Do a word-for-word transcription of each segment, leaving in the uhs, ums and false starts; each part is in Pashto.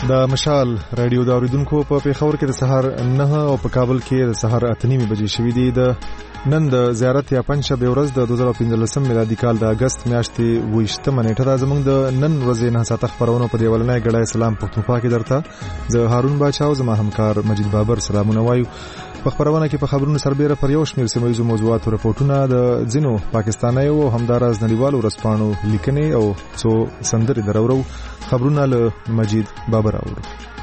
د مشال رادیو د اوریدونکو په پیښور کې د سحر نه او په کابل کې د سحر اته نیمې بجې شوې دي. د نن د زیارت یا پنځشنبه ورځ د دوه زره پنځلسم میلادي کال د اگست میاشتې اوویشتمه نیټه ده. زموږ د نن ورځې نه ساعته خبرونه په دیولنې غړای سلام پښتونخوا کې درته زه هارون باچا او زما همکار مجید بابر سلامونه وایو. په خبرونه کې په خبرونو سربېره پر یو شمېر سیمه ییزو موضوعاتو رپورټونه د ځینو پاکستانیو او همداراز نړیوالو ورځپاڼو لیکنې او څو سندرې درورو. خبرونه له مجید بابر اورو.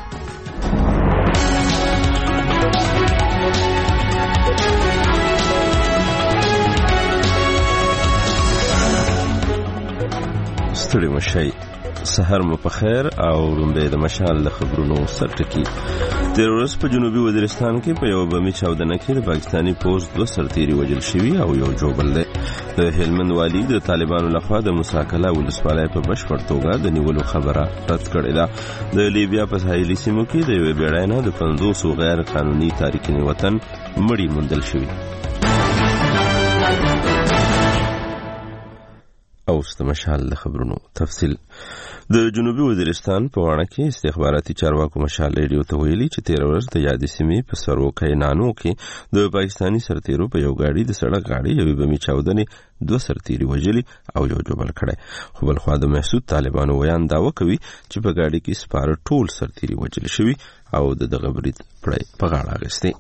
ستړي مشي سحر مو په خیر او لومبه د مشال له خبرونو سرټکی. تیر ورځ په جنوبي وزیرستان کې په یو بمي چاودنه کې د پاکستاني پوز دوه سرتیري وژل شوي او یو جوړل دی. د هلمند والی د طالبانو لخوا د مساکله ولسوالۍ په بشپړ توګه د نیولو خبره رد کړې ده. د لیبیا په ساحلي سیمو کې د یوې بیړۍ نه د پنځوسو غیر قانوني تارکین وطن مړي موندل شوي. او ستمشال د خبرونو تفصیل. د جنوبي وزیرستان په وانه کې استخباراتي چارواکو مشال ریډیو ته ویلي چې تیر ورځ د یادې سیمې په سرو کینانو کې د پاکستاني سرتیرو په یو گاډي د سړک غاړې یوې بمي چاودنې دوه سرتیري وژلي او یو جوړل کړی. خو بل خوا د محسود طالبانو ویان داوا کوي چې په گاډي کې سپاره ټول سرتیري وژل شوي او د دغه برید پړی په غاړه اخیستی.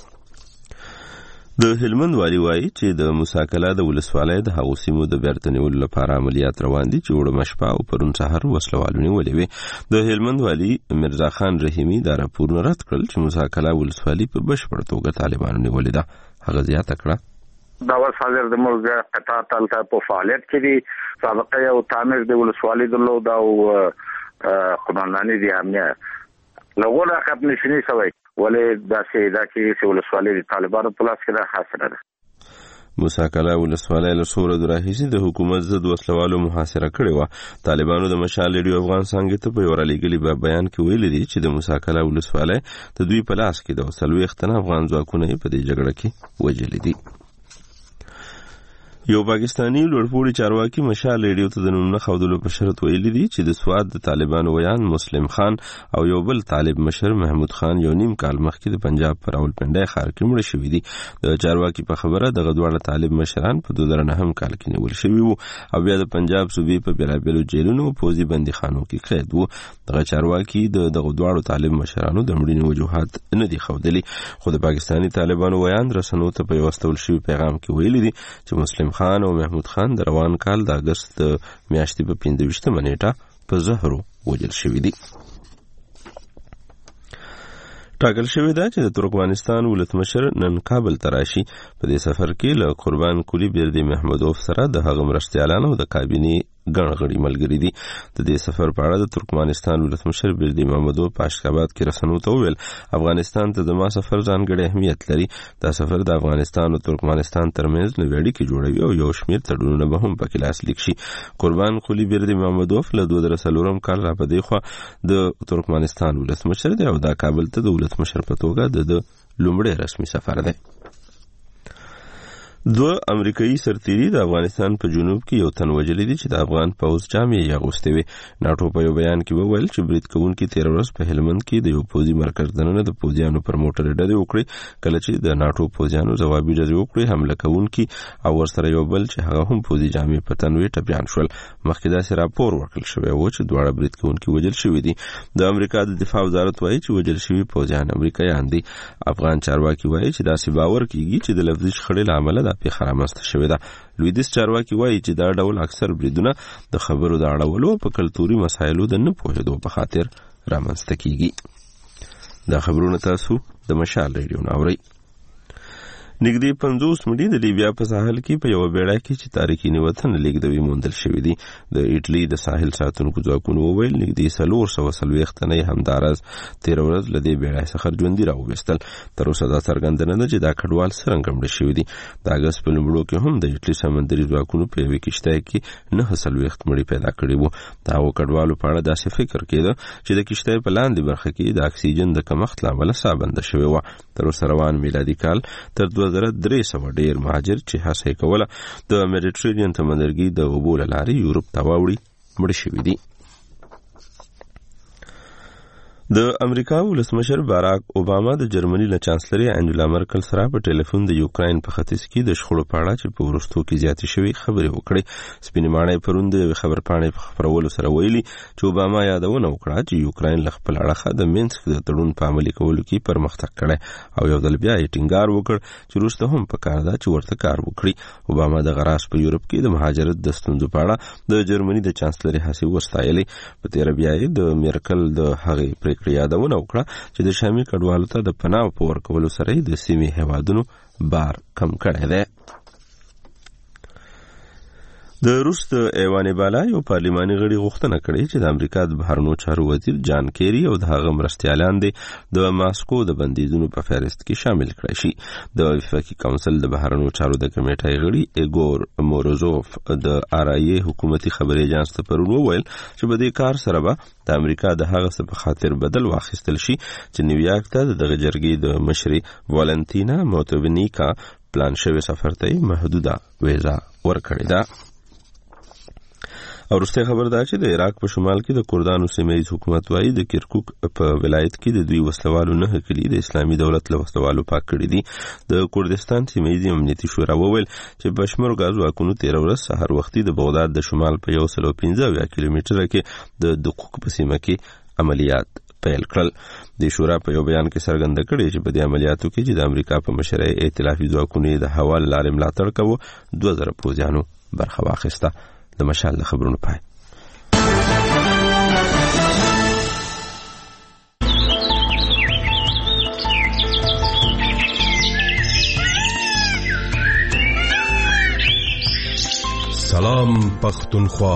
د هلمند والی وایي چې د مساکله د ولسوالۍ د هغو سیمو د بیرته نیولو لپاره عملیات روان دي چې وړه مشپه او پرون سهار وسلوالو نیولې وې. د هلمند والی مرزا خان رحیمي دا راپورونه رد کړل چې مساکله ولسوالي په بشپړ توګه طالبانو نیولې ده. هغه زیاته کړه دا وسازر د ملګر قطاع تلته په فعالیت کې دي. سابقه او تعمیر د ولسوالۍ درلود او قومنداني دي امنیت لغوره خط نشینی سوی ولې دا سي دا کې چې ولسوالۍ د طالبانو په لاس کې ده حاصله ده. مساکله ولسوالۍ له سوره دراهیسي د حکومت ضد وسلوالو محاصره کړې و. طالبانو د مشال ریډیو افغان څنګه ته په یو رالیږلي بیان کې ویلي دي چې د مساکله ولسوالۍ د دوی په لاس کې د څلوېښت تنه افغان ځواکونه په دې جګړه کې وژلي دي. یو پاکستانی لوړپوړي چارواکي مشال ریډیو ته د نوم خودلو په شرط ویلي دي چې د سواد د طالبانو ویان مسلم خان او یو بل طالب مشر محمود خان یو نیم کال مخکې د پنجاب پر راولپنډۍ ښار کې مړه شوي دي. د چارواکي په خبره دغه دواړه طالب مشران په دوه زره نهم کال کې نیول شوي وو او بیا د پنجاب صوبې په بیلابیلو جیلونو او پوځي بندیخانو کې قید وو. دغه چارواکي د دغه دواړو طالب مشرانو د مړینې وجوهات نه دي ښودلي. خو د پاکستاني طالبانو ویان رسنیو ته په یو استول شوي پیغام کې ویلي دي چې مسلم خان او محمود خان د روان کال د اگست میاشتې په پنځه ویشتمه نیټه په زهرو وژل شوي دي. ټاکل شوې ده چې د ترکمنستان ولسمشر نن کابل ته راشي. په دې سفر کې له قربان کلی بیردي محمدوف سره د هغه مرستیالانو د کابینې ګڼ غړي ملګري دي. د دې سفر په اړه د ترکمنستان ولسمشر بیردي محمدوف په اشخاباد کې رسنیو ته وویل افغانستان ته زما سفر ځانګړی اهمیت لري. دا سفر د افغانستان او ترکمنستان ترمنځ نوې اړیکې جوړوي او یو شمېر تړونونه به هم پکې لاسلیک شي. قربان کلی بیردي محمدوف له دوه زره څلورم کال را په دې خوا د ترکمنستان ولسمشر دی او دا کابل ته د ولسمشر په توګه د لومړی رسمي سفر دی. دوه امریکایي سرتیري د افغانستان په جنوب کې یو تن وژلي دي چې د افغان پوځ جامې یې اغوستې وې. ناټو په یو بیان کې وویل چې برید کوونکي تیر ورځ په هلمند کې د یو پوځي مرکز دننه د پوځیانو پر موټر ډزې وکړې. کله چې د ناټو پوځیانو ځوابي ډزې وکړې حمله کوونکي او ورسره یو بل چې هغه هم پوځي جامې په تن وې ټپیان شول. مخکې داسې راپور ورکړل شوی و چې دواړه برید کوونکي وژل شوي دي. د امریکا د دفاع وزارت وایي چې وژل شوي پوځیان امریکایان دي. افغان چارواکي وایي چې داسې باور کیږي چې د لفظي شخړې له امله دا پیښه رامنځته شوې ده. لویدیځ چارواکي وایي چې دا ډول اکثر بریدونه د خبرو د اړولو په کلتوري مسایلو د نه پوهېدو په خاطر رامنځته کیږي. دا خبرونه تاسو د مشال ریډیو نه اورئ. نږدې پنځوس مړي د لیبیا په ساحل کې په یو بیړۍ کې چې تارکین وطن لیږدوي موندل شوي دي. د ایټلی د ساحل ساتونکو ځواکونو وویل نږدې څلور سوه څلوېښت تنه یې همداراز تېره ورځ له دې بیړۍ څخه ژوندي راوویستل. تر اوسه دا څرګنده نه ده چې دا کډوال څرنګه مړه شوي دي. د اګست په لومړو کې هم د ایټلی سمندري ځواکونو په یوې کښتۍ کې نهه څلوېښت مړي پیدا کړي وو. د هغو کډوالو په اړه داسې فکر کېده چې د کښتۍ په لاندې برخه کې د اکسیجن د کمښت له امله ساه بنده شوې وه. تر اوسه روان میلادي کال تر دوه زره درې سوه ډېر مهاجر چې هڅه یې کوله د میډیټرینین سمندرګي د اوبو له لارې یورپ ته واوړي مړه شوي دي. د امریکا ولسمشر باراک اوباما د جرمني له چانسلري انجلا مرکل سره په ټلیفون د یوکراین په ختیځ کې د شخړو په اړه چې په وروستو کې زیاتې شوې خبرې وکړې. سپینې ماڼۍ پرون د یوې خبرپاڼې په خپرولو سره ویلي چې اوباما یادونه وکړه چې یوکراین له خپل اړخه د مینسک د تړون په عملي کولو کې پرمختګ کړی او یو ځل بیا یې ټینګار وکړ چې وروسته هم پکار ده چې ورته کار وکړي. اوباما د غراس په یورپ کې د مهاجرت د ستونزو په اړه د جرمني د چانسلري هڅې وستایلې. په تېره بیا یې د میرکل د هغې پریکړې یادونه وکړه چې د شامي کډوالو ته د پناه په ورکولو سره د سیمې هیوادونو بار کم کړی دی. د روس د ایوان بالا یو پارلماني غړي غوښتنه کړې چې د امریکا د بهرنیو چارو وزیر جان کیری او د هغه مرستیالان دي د ماسکو د بندیزونو په فهرست کې شامل کړي شي. د وفاقي کونسل د بهرنیو چارو د کمیټې غړي ایګور مورزوف د آرای حکومتي خبري اژانس ته پرون وویل چې په دې کار سره به د امریکا د هغه څه په خاطر بدل واخیستل شي چې نیویارک ته د جرګې د مشري والنتینا موتوونیکا پلان شوی سفر ته محدوده ویزا ورکړې ده. او وروسته خبر ده چې د عراق په شمال کې د کردانو سیمه‌ایز حکومت وايي د کرکوک په ولایت کې د دوی وسلوالو نه کلی د اسلامي دولت له وسلوالو پاک کړي دي. د کردستان سیمه‌ایز امنیتي شورا وویل چې بشمر غاز واکونو تیر ورځ سحر وختي د بغداد د شمال په یو سل او پنځه اویا کیلومتره کې د دقوق په سیمه کې عملیات پیل کړل. د شورا په یو بیان کې څرګنده کړي چې په دې عملیاتو کې چې د امریکا په مشرۍ ائتلافي ځواکونو د هوا له لارې ملاتړ کوي دوه زره پوځیانو برخه واخیسته. د مشال د خبرونو پای. سلام پختونخوا.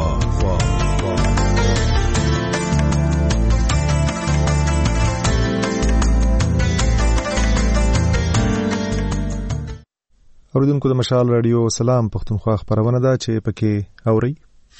اوریدونکو د مشال رادیو سلام پختونخوا خبرونه ده چې پکې اوري.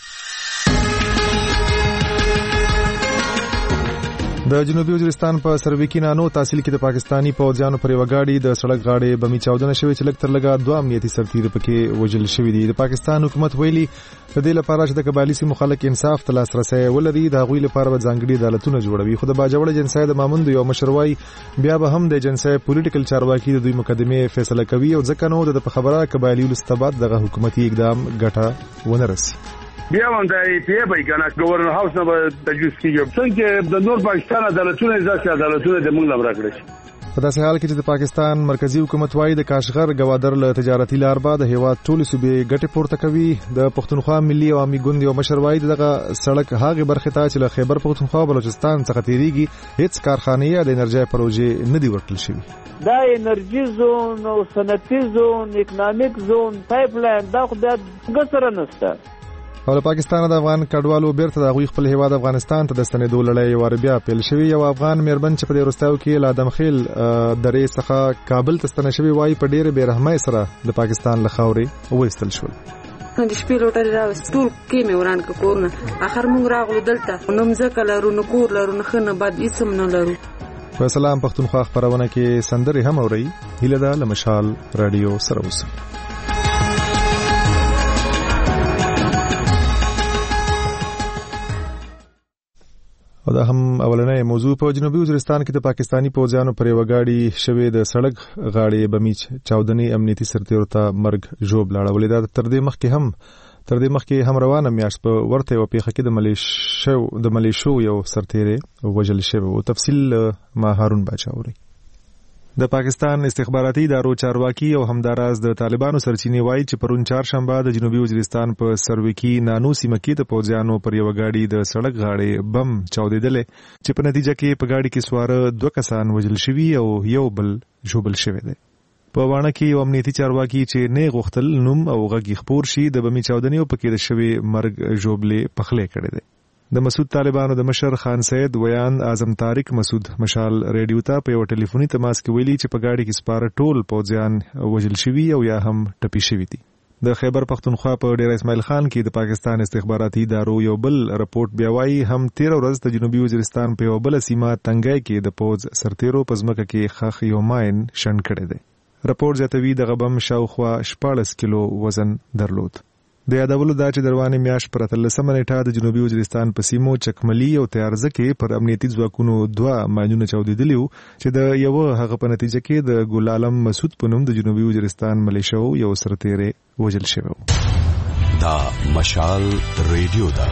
د جنوبي وزیرستان په سرویکی نانو تحصیل کې د پاکستانی پوځیانو پر وګاډي د سړک غاړې بمي چاودنه شوې چې لږ تر لږه دوه امنیتي سرتیر پکې وژل شوي دي. د پاکستان حکومت ویلي د دې لپاره چې د قبایلی سیمو خلک انصاف ته لاسرسی ولري د هغوی لپاره به ځانګړي عدالتونه جوړوي. خو د باجوړ جنسای د ماموند یو مشروي بیا به هم د جنسای پولیټیکل چارواکي د دوی مقدمه فیصله کوي او ځکه نو د خبره قبایلی ولستباد دغه حکومتي اقدام ګټه ونه رسي. بیا هم د ای پی ای بایګانا گورنر هاوس نه به تجویز کیږي څنګه د نور پاکستان عدالتونه ځکه عدالتونه د موږ لپاره کړی. په داسې حال کې چې د پاکستان مرکزی حکومت وايي د کاشغر گوادر له تجارتي لار بعد هیواد ټول صوبې ګټه پورته کوي. د پښتونخوا ملي عوامي ګوند یو مشر وايي دغه سړک هغه برخه ته چې له خیبر پښتونخوا بلوچستان څخه تیریږي هیڅ کارخانه یا د انرژي پروژې نه دی ورکړل شوی. دا انرژي زون او صنعتي زون اکونومیک زون پایپ لاین دا خو د ګسره نشته. او له پاکستان د افغان کډوالو بیرته د غوي خپل هیواد افغانستان ته د ستنېدو لړۍ وربیا پیل شوی. یو افغان مېرمن چې په ورستاو کې له ادمخیل درې څخه کابل ته ستنه شوی وای په ډېر بیرحمۍ سره د پاکستان له خاورې وېستل شول. د شپې لوټل راوست ټول کې مې وران ک کورنه اخر مونږ راغلو دلته نو مزه لرو نو کور لرو نه خنه بعد هیڅ هم نه لرو. په سلام پښتونخوا خبرونه کې سندري هم اوري. هیله ده له مشال رادیو سره اوسئ. او دا هم اولنۍ موضوع په جنوبي وزیرستان کې د پاکستانی پوځیانو پر وګاډي شوې د سړک غاړې بمي چاودنې امنیتي سرتیرو ته مرګ ژوب لاړولې. دا تر دې مخکې هم تر دې مخکې هم روانه میاشت په ورته او پیخه کې د ملیشو د ملیشو یو سرتیرې وژل شوی او تفصیل ما هارون باچاوري. د پاکستان استخباراتي ادارو چارواکي او همداراز د طالبانو سرچینې وایي چې پرون چهارشنبه د جنوبي وزیرستان په سرویکی نانو سیمه کې د پوځیانو پر یو غاډي د سړک غاړې بم چاودېدل چې په نتیجه کې په غاډي کې سوار دوه کسان وژل شوي او یو بل ژوبل شوی دی. په وانه کې یو امنیتي چارواکي چې نه غوښتل نوم او غږی خبر شي د بمي چاودنې او پکې د شوی مرګ ژوبلې پخلې کړي دي. د مسعود طالبانو د مشر خان سید ویان اعظم طارق مسعود مشال ریډیو ته په یو ټلیفوني تماس کې ویلي چې په گاډي کې سپاره ټول پوځیان وژل شوي او یا هم ټپي شوي دي. د خیبر پختونخوا په ډیر اسماعیل خان کې د پاکستان استخباراتي ادارو یو بل رپورت بیا وایي هم تیر ورځ د جنوبي وزیرستان په یو بل سیمه تنګای کې د پوځ سرتیرو په ځمکه کې خخ یو ماین شن کړی دی. رپورت زیاتوي د غبم شاوخوا شپاړس کیلو وزن درلود. د یادولو دا چې دروانې میاشت پر اتلسمه نیټه د جنوبي وزیرستان په سیمو چکملي او تیارزه کې پر امنیتي ځواکونو دوه ماینونه چاودېدلي وو چې د یوه هغه په نتیجه کې د ګل عالم مسعود په نوم د جنوبي وزیرستان ملیشو یو سرتیری وژل شوی و. دا مشال ریډیو ده.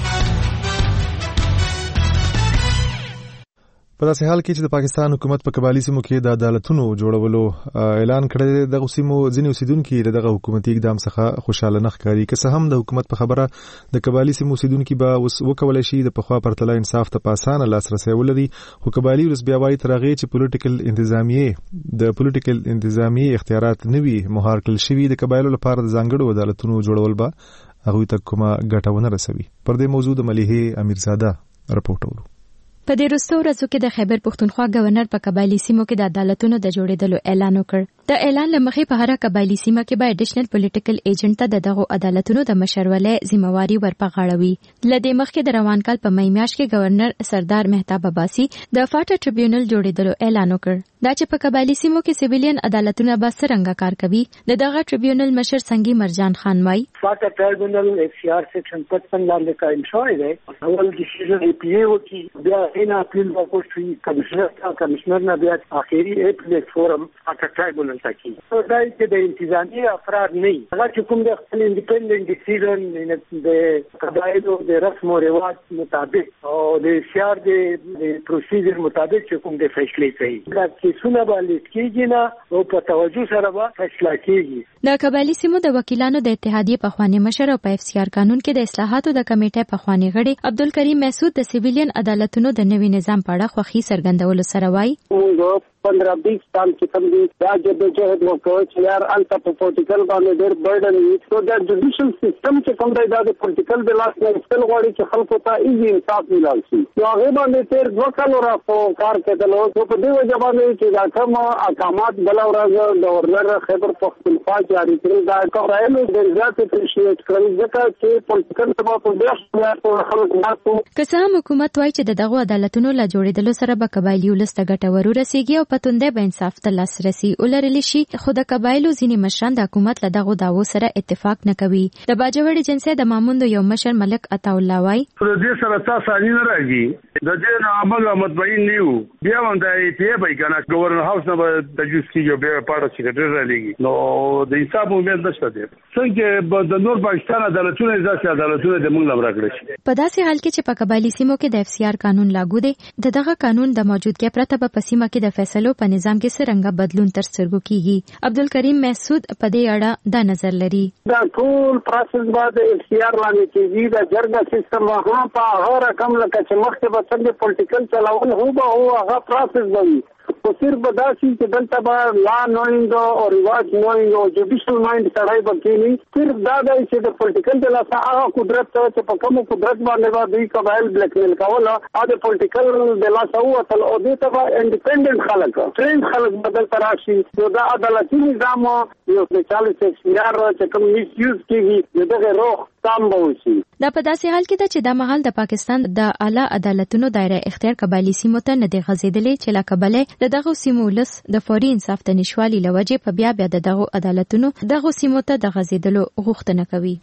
په داسې حال کې چې د پاکستان حکومت په قبایلي سیمو کې د عدالتونو جوړولو اعلان کړی، دغه سیمو ځینې اوسیدونکي دغه حکومتي اقدام څخه خوشاله نه ښکاري. که څه هم د حکومت په خبره د قبایلي سیمو اوسیدونکي به اوس وکولی شي د پخوا پرتله انصاف ته په اسانه لاسرسی ولري، خو قبایلي ولس بیا وایي تر هغې چې پولیټیکل انتظامیې د پولیټیکل انتظامیې اختیارات نه وي مهار کړل شوي، د قبایلو لپاره د ځانګړو عدالتونو جوړول به هغوی ته کومه ګټه ونه رسوي. پر دې موضوع د ملیحې امیرزاده رپورټ ولو. په دې وروستو ورځو کې د خیبر پښتونخوا گورنر په قبایلي سیمو کې د عدالتونو د جوړېدلو اعلان وکړ. د اعلان له مخې په هره قبایلي سیمه کې به اډیشنل پولیټیکل ایجنټ ته د دغو عدالتونو د مشرولۍ ذمہواري ورپغاړوي. له دې مخکې د روان کال په مئی میاشت کې گورنر سردار مهتاب عباسي د فاټا ټریبیونل جوړېدلو اعلان وکړ. دا چې په قبایلي سیمو کې سیویلین عدالتونه به څرنګه کار کوي، د دغه ټریبیونل مشر سنگي مرجان خان وايي فاټا ټریبیونل ایف سی آر سیکشن پچپن لاندې قائم شوی دی. اول ډیسیژن ای پی ای وکي، بیا اینا اپیل وکړي کمشنر ته، کمشنر نه بیا اخیری اپیل فورم فاټا ټریبیونل ته کی. نو دا چې د انتظامی افراد نه هغه چې کوم د خپل انډیپندنت ډیسیژن د قبایلو د رسم او رواج مطابق او د سی آر د پروسیجر مطابق چې کوم د فیصله کوي، دا کیسونه باندې کېږي نه او په توجه سره به فیصله کېږي. د قبایلي سیمو د وکیلانو د اتحادیې پخوانی مشر او په اف سی آر قانون کې د اصلاحاتو د کمیټې پخوانی غړي عبدالکریم مسعود د سیویلین عدالتونو د نوي نظام په اړه خوښي څرګندولو سره وایي پندرہ بیس سال چې کوم دي دا جدوجہد وکړو چې یار الته په پولیټیکل باندې ډېر برډن وي، نو دا جوډیشل سیستم چې کوم دی دا د پولیټیکل د لاس نه استل غواړي چې خلکو ته ایزي انصاف ملال شي. نو هغه باندې تیر دوه کال را په کار کېدل، نو په دې وجه باندې چې دا کوم احکامات بل ورځ گورنر خیبر پختونخوا جاری کړل دا کورایلو د ریاست اپریشیټ کړل ځکه چې پولیټیکل سبا په دې خلکو خلک ناسو. که څه هم حکومت وايي چې دغه عدالتونو لا جوړېدلو سره به قبایلي ولس ته ګټه ورسیږي او پتونده به انصاف ته لاسرسي ولرلی شي، خو د قبایلو ځینې مشران د حکومت له دغو دعوو سره اتفاق نه کوي. د باجوړي جنسي د ماموندو یو مشر ملک عطاالله وايي د دې سره تاسو نه راځي، د دې نه عمل مطمئن نه یو، بیا هم د ای پی ای به کنه گورنر هاوس نه د جوس کیږي بیا پاره سیکریټری را لګي، نو د حساب امید نشته دی څنګه د نور پاکستان عدالتونه ځکه عدالتونه د موږ لپاره کړی شي. په داسې حال کې چې په قبایلي سیمو کې د اف سی آر قانون لاګو دی، د دغه قانون د موجودګۍ پرته په سیمه کې د فیصلو په نظام کې څرنګه بدلون تر سترګو کیږي. عبدالکریم مسعود په دې اړه دا نظر لري. دا ټول پروسس بعد اف سی آر لاندې کېږي، دا جرګه سیستم هغه په هغه رقم لکه چې مخکې به څنګه پولیټیکل چلاول هو به هو هغه پروسس وي، خو صرف به دا شي چې دلته به لا نوینګ او رواج نوینګ او جوډیشل مایند سړی به کېني. صرف دا دی چې د پولیټیکل د لاسه هغه قدرت چې په کوم قدرت باندې به دوی قبایل بلیک میل کول او د پولیټیکل د لاسه ووتل او دې ته به انډیپندنت خلک ټرین خلک بدل تراشي. نو دا عدالتي نظام یو چالیس اختیار چې کوم میس یوز کېږي دغه روح تام به وشي. دا په داسې حال کې ده چې دا مهال د پاکستان د اعلی عدالتونو دایره اختیار قبایلي سیمو ته نه دی غځېدلی چې له کبله د دغه سیمو ولس د فوري انصاف ته نشوالي له وجې په بیا بیا د دغه عدالتونو دغه سیمو ته د غځېدلو غوښتنه کوي.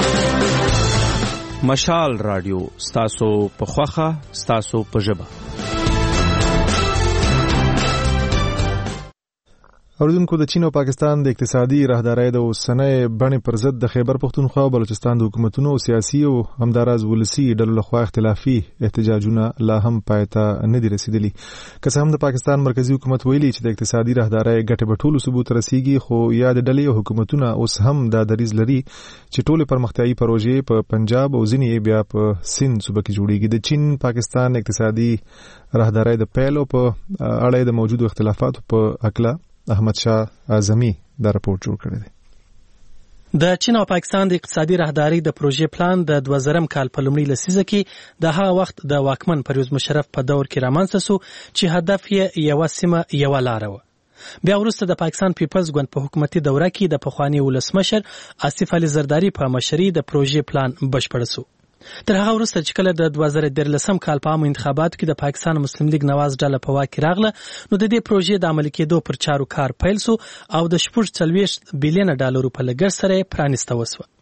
مشال رادیو ستاسو په خوخه ستاسو په ژبه. اوریدونکو د چین او پاکستان د اقتصادي راهدارۍ د اوسنۍ بڼې پر ضد د خیبر پښتونخوا او بلوچستان د حکومتونو او سیاسي او همداراز ولسي ډلو لخوا اختلافي احتجاجونه لا هم پای ته نه دي رسیدلي. که څه هم د پاکستان مرکزی حکومت ویلي چې د اقتصادي راهدارۍ ګټې به ټولو ثبوت رسیږي، خو یا د ډلې او حکومتونه اوس هم دا دریځ لري چې ټولې پرمختیایي پروژې په پنجاب او ځینې بیا په سند صوبه کې جوړیږي. د چین پاکستان اقتصادي راهدارۍ د پیلو په اړه د موجودو اختلافاتو په اکله احمد شاه اعظمي دا راپورټ جوړ کړی دی. د چین او پاکستان د اقتصادي راهدارۍ د پروژې پلان د دوه زرم کال په لومړۍ لسیزه کې د هغه وخت د واکمن پرویز مشرف په دور کې رامنځته شو چې هدف یې یوه سیمه یوه لاره وه. بیا وروسته د پاکستان پیپلز ګوند په حکومتي دوره کې د پخواني ولسمشر آصف علي زرداري په مشرۍ د پروژې پلان بشپړ شو. تر هغه وروسته چې کله د دوه زره دیارلسم کال په عامو انتخاباتو کې د پاکستان مسلم لیگ نواز ډله په واک کې راغله، نو د دې پروژې د عملي کېدو پر چارو کار پیل شو او د شپږ څلوېښت بیلیونه ډالرو په لګښت سره یې پرانیسته وسوه.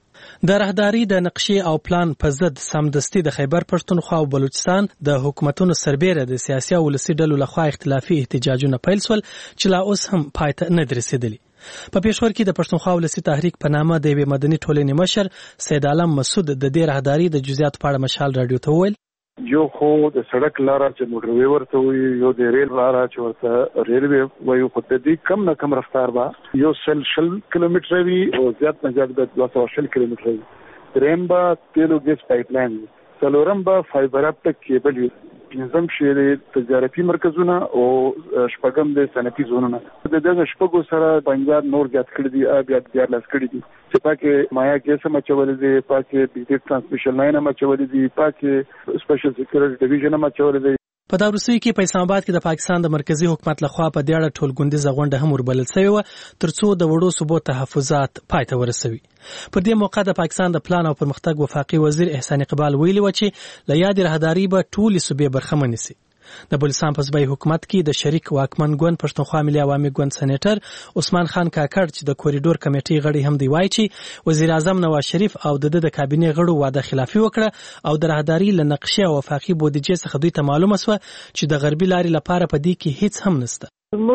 د راهداري د نقشې او پلان په ضد سمدستي د خیبر پښتونخوا او بلوچستان د حکومتونو سربېره د سیاسي او ولسي ډلو لخوا اختلافي احتجاجونه پیل شول چې لا اوس هم پای ته نه دي رسېدلي. په پېښور کې د پښتونخوا ولسي تحریک په نامه د یوې مدني ټولنې مشر سید عالم مسعود د دې راهداري د جزئیاتو په اړه مشال راډیو ته وویل یو خو د سړک لاره چې موټروي ورته وي یو د ریل لاره چې ورته ریلوي وایو خو د دې کم نه کم رفتار به یو سل شل کیلومتر وي او زیات نه زیات د دوه سوه شل کیلومتر وي. درېیم به تیلو ګیس پایپ لاین وي. څلورم به فایبر اپټک کیبل وي. پنځم شی تجارتي مرکزونه او شپږم د صنعتي زونونه. د دغه شپږو سره بنجار نور زیات کړي دي بیا دیارلس کړي دي چې پاکې مایا ګیس هم اچولې دي پاکې بجلی ترانسمیشن لاین هم اچولې دي پاکې سپیشل سکیورټي ډیویژن هم اچولې دي. په دا وروستیو کې په اسلام آباد کې د پاکستان د مرکزی حکومت لخوا په دې اړه ټولګوندیزه غونډه هم وربلل شوې وه ترڅو د وړو صوبو تحفظات پای ته ورسوي. پر دې موقع د پاکستان د پلان او پرمختګ وفاقي وزیر احسان اقبال ویلي و چې له یادې راهداري به ټولې صوبې برخمنې شي. د بلوچستان په صوبایي حکومت کې د شریک واکمن ګوند پښتونخوا ملي عوامي ګوند سېنیټر عثمان خان کاکړ چې د کوریډور کمیټې غړي هم دی وایي چې وزیر اعظم نواز شریف او د د کابینې غړو واده خلافي وکړه او د راهداري له نقشې او وفاقي بودیجې څخه دوی ته معلومه شوه چې د غربي لارې لپاره په دې کې هیڅ هم نشته.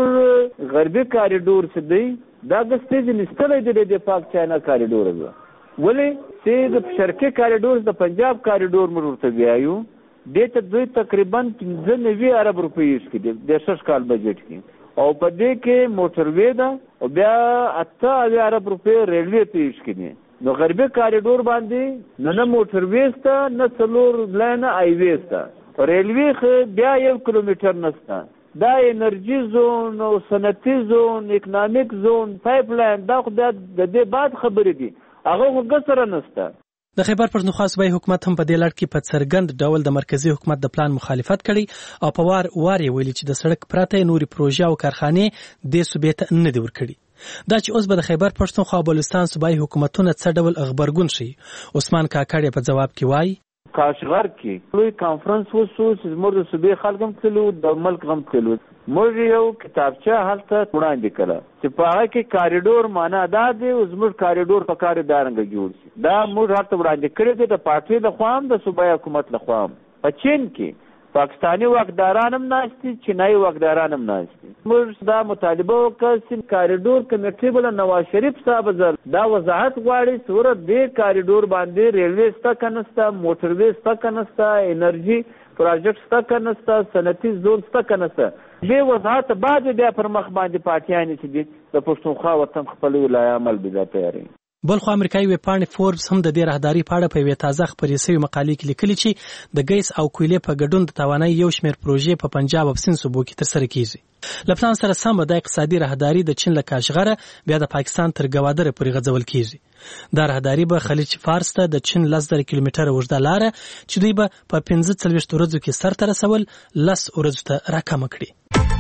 موږ غربي کاریډور څه دی دا د ستیج نستلې دی د پاک چاینا کاریډور دی ولې چې د شرقي کاریډور د پنجاب کاریډور موږ ورته وایو دې ته دوی تقریبا پنځه نوي ارب روپۍ کې د شش کال بجټ کې او په دې کې موټروي ده او بیا اته اویا ارب روپۍ ریلوي پیش کړي نو غربي کاریډور باندې نه نه موټروي سته نه څلور لاین هایوي سته ریلوي بیا یو کیلومتر نسته دا انرژي زون او صنعتي زون اکنامیک زون پایپ لاین دا خو د دې بعد خبرې دي هغه خو ګسره نسته. د خیبر پښتونخوا صوبایي حکومت هم په دې لړ کې په څرګند ډول د مرکزی حکومت د پلان مخالفت کړي او په وار وار یې ویلي چې د سړک پرته نوري پروژې او کارخانې دې صوبې ته نه دي ورکړي. دا چې اوس به د خیبر پښتونخوا او بلوچستان صوبایي حکومتونه څه ډول غبرګون شي عثمان کاکړ په جواب کې وایي کاشغر کې لوی کانفرنس وسو چې زموږ د صوبې خلک هم تلو د ملک هم تلو موږ یو کتابچه هلته وړاندې کړه چې په هغه کې کاریډور معنا دا دی او زموږ کاریډور په کار دارنګ جوړ شي دا موږ هلته وړاندې کړی دی د پارټۍ لخوا هم د صوبایي حکومت لخوا هم. په چین کې پاکستاني واکداران هم ناشتي چینایي واکداران هم ناشتي موږ دا مطالبه وکړه چې کاریډور کمیټې بل نواز شریف صاحب زر دا وضاحت غواړي چې ور دې کاریډور باندې ریلوي ستا کنستا موټروي ستا کنستا انرژي پروجیکټ ستا کنستا صنعتي زون ستا کنستا دې وضاحت بعد بیا پر مخ باندې پارټیانې چې دي د پښتونخوا وطن خپل ولایت عمل بیا تیاری. بلخو امریکایي ویبپاڼې فوربس هم د دې راهداري په اړه په یوې تازه خپرې شوې مقالې کې لیکلي چې د ګیس او کویلې په ګډون د توانایي یو شمېر پروژې په پنجاب او سند صوبو کې ترسره کیږي. له پلان سره سم د اقتصادي راهداري د چین له کاشغره بیا د پاکستان تر ګوادره پورې غځول کیږي. دا راهداري به خلیج فارس ته د چین لس زره کیلومتره اوږده لاره چې دوی به په پنځه څلوېښت ورځو کې سرته رسول لس ورځو ته راکمه کړي.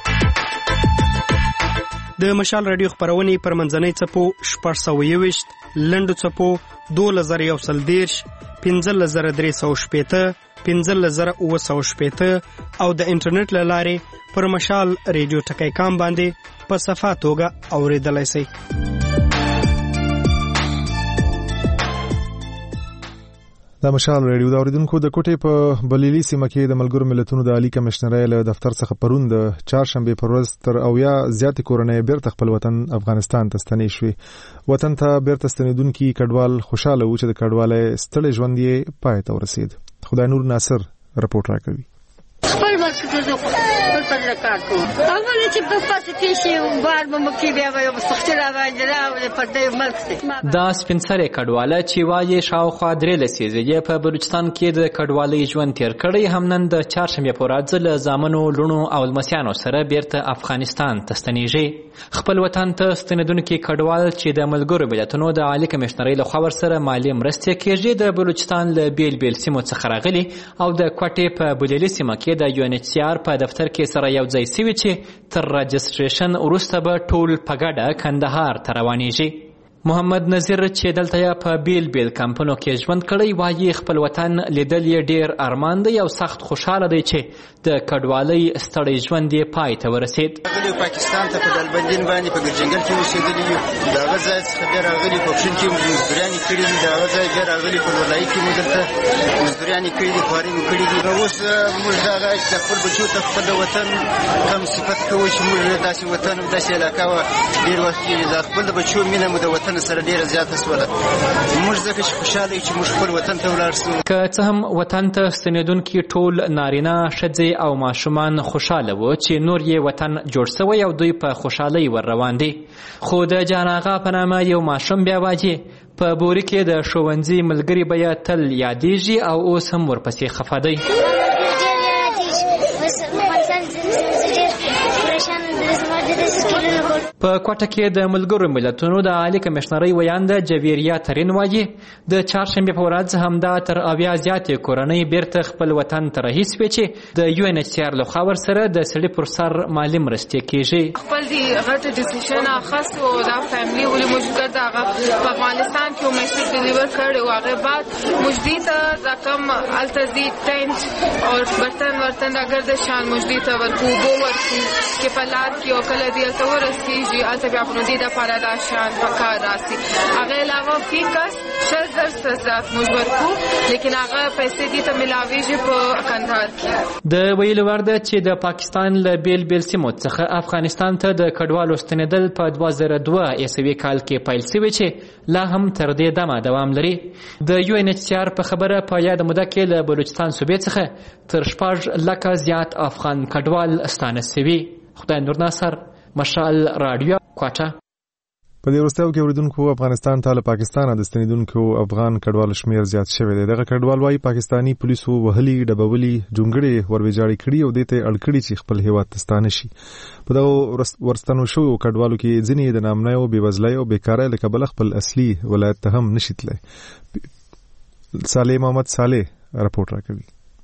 د مشال رادیو خبرونې پر منځنۍ څپو شپږ سوه یوویشت لنډو څپو دولس زره یو سل دېرش پنځلس زره درې سوه شپېته پنځلس زره اووه سوه شپېته او د انټرنیټ له لارې پر مشال رادیو ټکی کام باندې په صفا توګه اورېدلی شئ. د مشال رادیو د اوریدونکو د کوټې په بلیلی سیمه کې د ملګرو ملتونو د عالی کمشنرۍ له دفتر څخه پرون د چهارشنبې پر ورځ تر اویا زیاتې کورنۍ بیرته خپل وطن افغانستان ته ستنې شوې. وطن ته بیرته ستنېدونکي کډوال خوشاله وو چې د کډوالۍ ستړی ژوند یې پای ته ورسېد. خدای نور ناصر رپورټ راکوي. خپل ملک ته ځو خپل په کار کوو اول چې په پاتې تیشي بار به مکي بیا به یو سختي راوړل راوړل په دې ملک دا سپینسره کډواله چې وايي شاوخوا درې لسیزې په بلوچستان کې د کډوالۍ ژوند تیر کړی هم نن د چهارشنبې په ورځ له زامنو لونو او لمسیانو سره بیرته افغانستان ته ستنېږي. خپل وطن ته ستنېدونکي کډوال چې د ملګرو ملتونو د عالی کمشنرۍ لخوا ورسره مالي مرستې کېږي د بلوچستان له بیل بیل سیمو څخه راغلي او د کوټې په بلیلي سیمه کې د یو ان ایچ سی آر په دفتر کې سره یو ځای سوي چې تر رجسټریشن وروسته به ټول په ګډه کندهار ته روانېږي. محمد نذیر چې دلته په بیل بیل کمپونو کې ژوند کړی وایي خپل وطن لیدل یې ډیر ارمان دی او سخت خوشحاله دی چې د کډوالۍ ستړی ژوند یې پای ته ورسید. راغلي پاکستان ته په دالبندین باندې په ګرجنګل کې اوسېدلي یو د هغه ځای څخه بیا راغلي په پښین کې مزدوريانې کړي دي د هغه ځای بیا راغلي په لولایي کې مو دلته مزدوريانې کړي دي خوارۍ مو کړي دي. اوس موږ دغه د خپل بچو ته خپل وطن کم صفت کوو چې موږ داسې وطن داسې علاقه وه ډېر وخت کې د خپل بچو مینه مو د وطن سره ډیره زیاته سوله. موږ ځکه چې خوشحاله یو چې موږ خپل وطن ته ولاړ سو. که څه هم وطن ته ستنېدونکي ټول نارینه ښځې او ماشومان خوشحاله وو چې نور یې وطن جوړ سوی او دوی په خوشحالۍ ور روان دي، خو د جان آغا په نامه یو ماشوم بیا واجي په بوري کې د ښوونځي ملګري به یې تل یادېږي او اوس هم ورپسې خفه دی. په کوټه کې د ملګرو ملتونو د عالی کمشنرۍ ویانده جویریا ترین وایي د چهارشنبې په ورځ همدا تر اویا زیاتې کورنۍ بیرته خپل وطن ته رهي سوې چې د یو ان ایچ سی آر لخوا ورسره د سړي پر سر مالي مرستې کیږي. خپل دی غټ ډیسیژن اخیست او دا فیملی ولې موږ دا په افغانستان کې میسج ډیلیور کړی او هغه بعد موږ دې ته رقم التزی ټینټ او برتن ورتن اگر د شان موږ دې ته ورکو بو ورکو کې په لار کې او کله دې ته ورسېږي البته بیا په دې د پاره دا شان پکار راسي. هغه علاوه فیکس شل زر سزا موږ ورکو لیکن هغه پیسې دې ته ملاويږي په کندهار کې. د ویلو ورده چې د پاکستان له بیل بیل سیمو څخه افغانستان ته د کډوالو ستنېدل په دوه زره دوه عیسوي کال کې پیل شوی چې لا هم تر دې دمه دوام لري. د یو ان ایچ سی آر په خبره په یاد موده کې له بلوچستان صوبې څخه تر شپږ لکه زیات افغان کډوال ستانه شوي. خدای نور ناصر، مشال رادیو، کوټه. په دې وروستیو کې اوریدونکو افغانستان ته له پاکستانه د ستنېدونکو افغان کډوالو شمیر زیات شوی دی. دغه کډوال وايي پاکستانی پولیسو وهلي ډبولي جونګړې ورویجاړې کړي او دې ته اړ کړي چې خپل هیواد ته ستانه شي. په دغه ورستنو شوو کډوالو کې ځینې د نامنۍ او بېوزلۍ او بیکارۍ له کبله خپل اصلي ولایت ته هم نشي تللی. صالح محمد صالح راپورټ راکوي.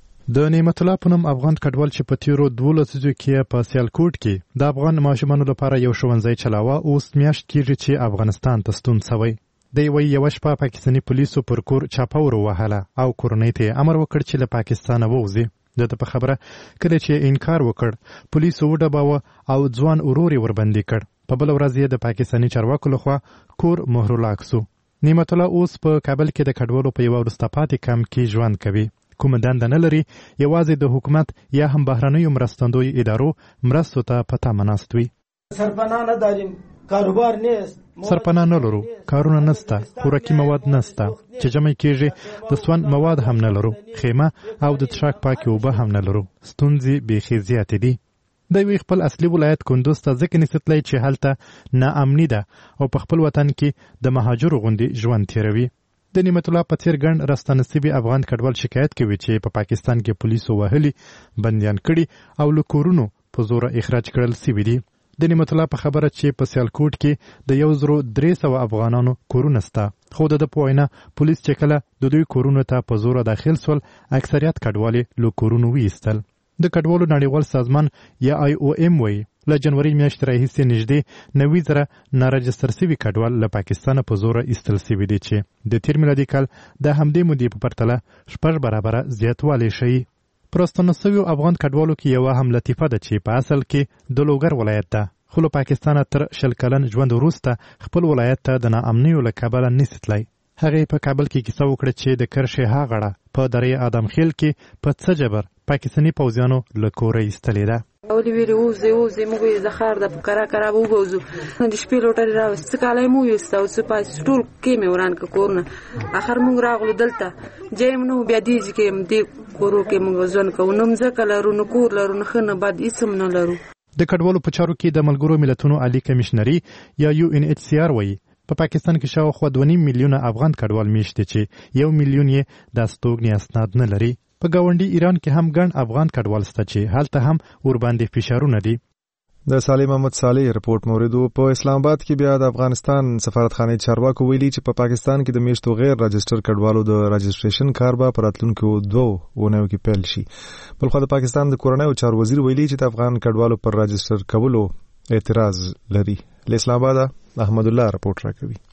د نعمت الله پونم افغان کډوال چې په تیرو دوه لسیزو کې په سیالکوټ کې د افغان ماشومانو لپاره یو ښوونځی چلاوه، اوس میاشت کېږي چې افغانستان ته ستون شوی دی. وایي یوه شپه پاکستاني پولیسو پر کور چاپه ور ووهله او کورنۍ ته امر وکړ چې له پاکستانه ووځي. د ده په خبره کله چې انکار وکړ پولیسو وډباوه او ځوان ورور یې وربندي کړ. په بله ورځ یې د پاکستاني چارواکو لخوا کور مهرلاک سو. نعمت الله اوس په کابل کې د کډوالو په یوه وروسته پاتې کمپ کې ژوند کوي. کومه دنده نه لري، یوازې د حکومت یا هم بهرنیو مرستندوی ادارو مرستو ته په تمه ناست وي. سرپناه نه داریم، کاروبار نیست، سرپناه نه لرو، کارونه نسته، خوراکي مواد نسته، چې جمع کېږي د سون مواد هم نه لرو، خیمه او د څښاک پاکې اوبه هم نه لرو. ستونزې بیخي زیاتې دي. د یو خپل اصلي ولایت کندوز ته ځکه نستلی چې هلته ناامني ده او په خپل وطن کې د مهاجرو غوندې ژوند تیروي. د نعمت الله په څېر ګڼ راستانه سوي افغان کډوال شکایت کوي چې په پا پاکستان کې پولیسو وهلي، بندیان کړي او له کورونو په زوره اخراج کړل سوي دي. د نعمت الله په خبره چې په سیالکوټ کې د یو زرو درې سوه افغانانو کورونه سته، خو د ده په وینا پولیس چې کله د دوی کورونو ته په زوره داخل سول اکثریت کډوال یې له کورونو ویستل. د کډوالو نړیوال سازمان یا آی او ایم وایي له جنوري میاشتې راهیسې نږدې نوي زره نارجستر سوي کډوال له پاکستانه په زوره ایستل سوي دي چې د تیر میلادي کال د همدې مودې په پرتله شپږ برابره زیاتوالی ښیي. په راستنه سویو افغان کډوالو کې یوه هم لطیفه ده چې په اصل کې د لوګر ولایت ده، خو له پاکستانه تر شل کلن ژوند وروسته خپل ولایت ته د ناامنیو له کبله نسي تللی. هغې په کابل کې کیسه وکړه چې د کرښې ها غاړه په دره ادم خیل کې په څه جبر پاکستاني پوځیانو له کوره ایستلې ده. اولی ویلی ووځئ ووځئ موږ ویل د ښار ده په کرا کرا به وبوځو. د شپې لوټرې راوست څه کالی مو ویسته او څه پاسې ټول کې مې وران که کورونه. اخر موږ راغلو دلته جیم نه بیا دې چې کې دې کورو کې موږ ژوند کوو. نه مځکه لرو، نه کور لرو، نه ښه نه بد هېڅ هم نه لرو. د کډوالو په چارو کې د ملګرو ملتونو عالي کمیشنري یا یو ان ایچ سی آر وایي په پاکستان کې شاوخوا دوه نیم میلیونه افغان کډوال میشت دي چې یو میلیون یې د استوګنې اسناد نه لري. په ګاونډي ایران کې هم ګڼ افغان کډوال شته چې هلته هم ورباندې فشارونه دي. د صالح محمد صالح رپورټ موریدو. په اسلام آباد کې بیا د افغانستان سفارتخانه چارواکو ویلي چې په پاکستان کې د میشتو غیر راجستر کډوالو د راجستریشن کار به په راتلونکو دوه اونیو کې پیل شي. بلخو د پاکستان د کورنیو چارو وزیر ویلي چې د افغان کډوالو پر راجستر کولو اعتراض لري. له اسلام آباد احمد الله رپورټ راکوي.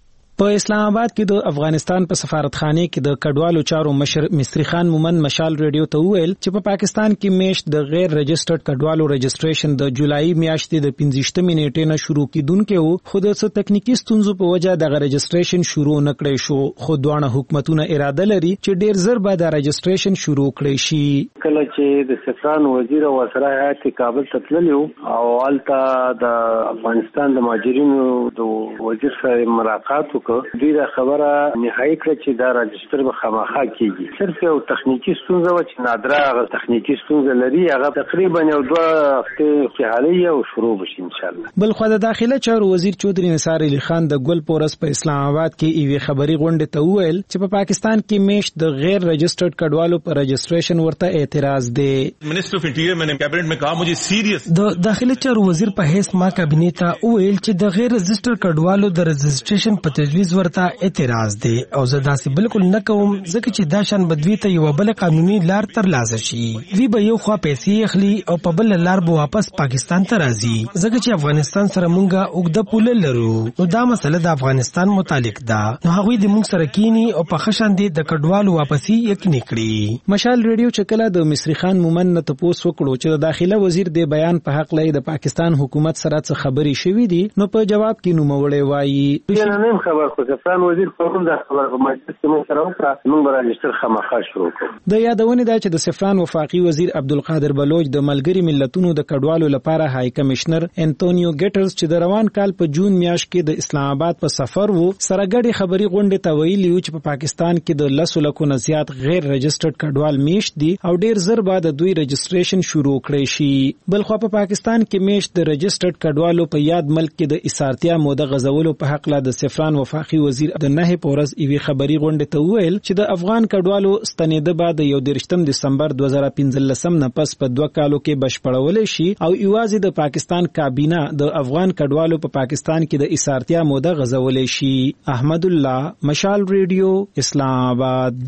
په اسلام آباد کې د افغانستان په سفارتخانه کې د کډوالو چارو مشر مصری خان مومن مشال ریډیو ته وویل چې په پاکستان کې میشت د غیر رجسټرډ کډوالو رجسټریشن د جولای میاشتې د پنځه نیټې نه شروع کیدونکو وو، خو د څه تکنیکی ستونزو په وجه د رجسټریشن شروع نکړی شو. خو دوه حکومتونه اراده لري چې ډیر زر به د رجسټریشن شروع کړي شي. کله چې د سفران وزیر او سره هیات کابل ته تللیو او التا د افغانستان د مهاجرینو د وزیر سره ملاقات وکړ، دوی دا خبره نهایی کړه چې دا راجستر به خامخا کیږي. صرف یو تخنیکی ستونزه و چې نادره هغه تخنیکی ستونزه لري، هغه تقریبا یو دوه هفته کې حالي او شروع بشي ان شاء الله. بل خو د داخله چارو وزیر چودري نثار علي خان د ګل پورس په اسلام آباد کې ایوي خبري غونډه ته وویل چې په پاکستان کې میشت د غیر رجسټرډ کډوالو پر رجسټریشن ورته اعتراض دی. منسٹر آف انٹیریئر میں نے کابینٹ میں کہا مجھے سیریس د داخله چارو وزیر په هیڅ ما کابینې ته وویل چې د غیر رجسټرډ کډوالو د رجسټریشن په تجویز ورته اعتراض دی او زه داسې بالکل نه کوم، ځکه چې دا شان بدوی ته یو بل قانوني لار تر لاسه شي. وی به یو خوا پیسې اخلي او په بل لار به واپس پاکستان ته راځي، ځکه چې افغانستان سره مونږه اوږده پوله لرو. نو دا مسله د افغانستان متعلق ده، نو هغوی د مونږ سره کینی او په خشن دي د کډوالو واپسی یقیني کړي. مشال ریډیو چکلا د مصری خان مومن نه تپوس وکړو چې د داخله وزیر د بیان په حق لای د پاکستان حکومت سره څه خبري شوې دي، نو په جواب کې نو موړې وایي نه نه خبر خو افغان وزیر پرون دا خبر په مجلس کې مو سره وکړه، موږ به راجستر خامخا شروع کوو. د یادونه ده چې د سفران وفاقي وزیر عبدالقادر بلوچ د ملګری ملتونو د کډوالو لپاره های کمشنر انټونیو ګټرز چې د روان کال په جون میاشت کې د اسلام آباد په سفر وو سره ګډي خبري غونډه ته ویلي چې په پاکستان کې د لسو لکو نه زیات غیر رجسټرډ کډوال میشت دي او ډیر زر بعد دوی رجسټریشن شروع کړي شي. بل خو په پاکستان کې میشت د رجسټرډ کډوالو په یاد ملک کې د اسارتیا موده غزولو په حق لا د سفران وفاقي وزیر د نه پورز ایوي خبري غونډه ته ویل چې د افغان کډوالو ستنېده بعد یو درشتم دسمبر دوه زره پنځلسم نه پس په دوه کالو کې بشپړول شي او ایوازي د پاکستان کابینه د افغان کډوالو په پاکستان کې د اسارتیا موده غزول شي. احمد الله، مشال ریډیو، اسلام آباد.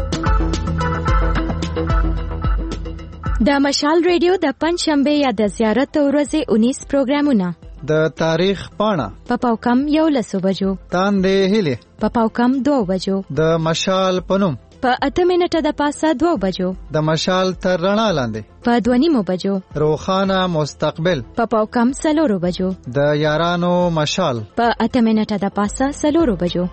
د مشال ریډیو د پنځ شنبه یا د زیارت ورځې اونیس پروګرامونه د تاریخ پاڼه په پاوکم یو لسو بجو، تاندې هیله په پاوکم دو بجو، د مشال پنوم په اته منټه د پاسه دو بجو، د مشال تر رڼا لاندې په دوه نیمو بجو، روخانه مستقبل په پاوکم سلورو بجو، د یارانو مشال په اته منټه د پاسه سلورو بجو.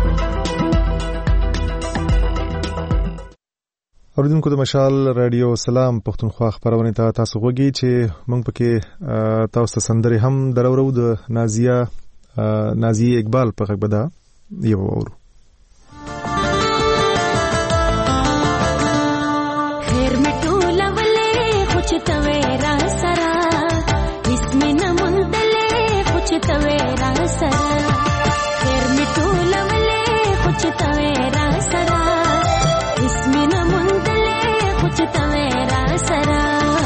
اوریدونکو د مشال رادیو سلام پښتونخوا خبرونه ته تاسو غوږی چې موږ پکې تاسو ته سندري هم درورو د نازیه نازیه اقبال په غږ بدا یو اورو. خیر مټوله ولې خو چې توې را سره اسم نه مندلې خو چې توې را سره خیر مټوله ولې خو چې توې را سره اسم نه تمہارا سرا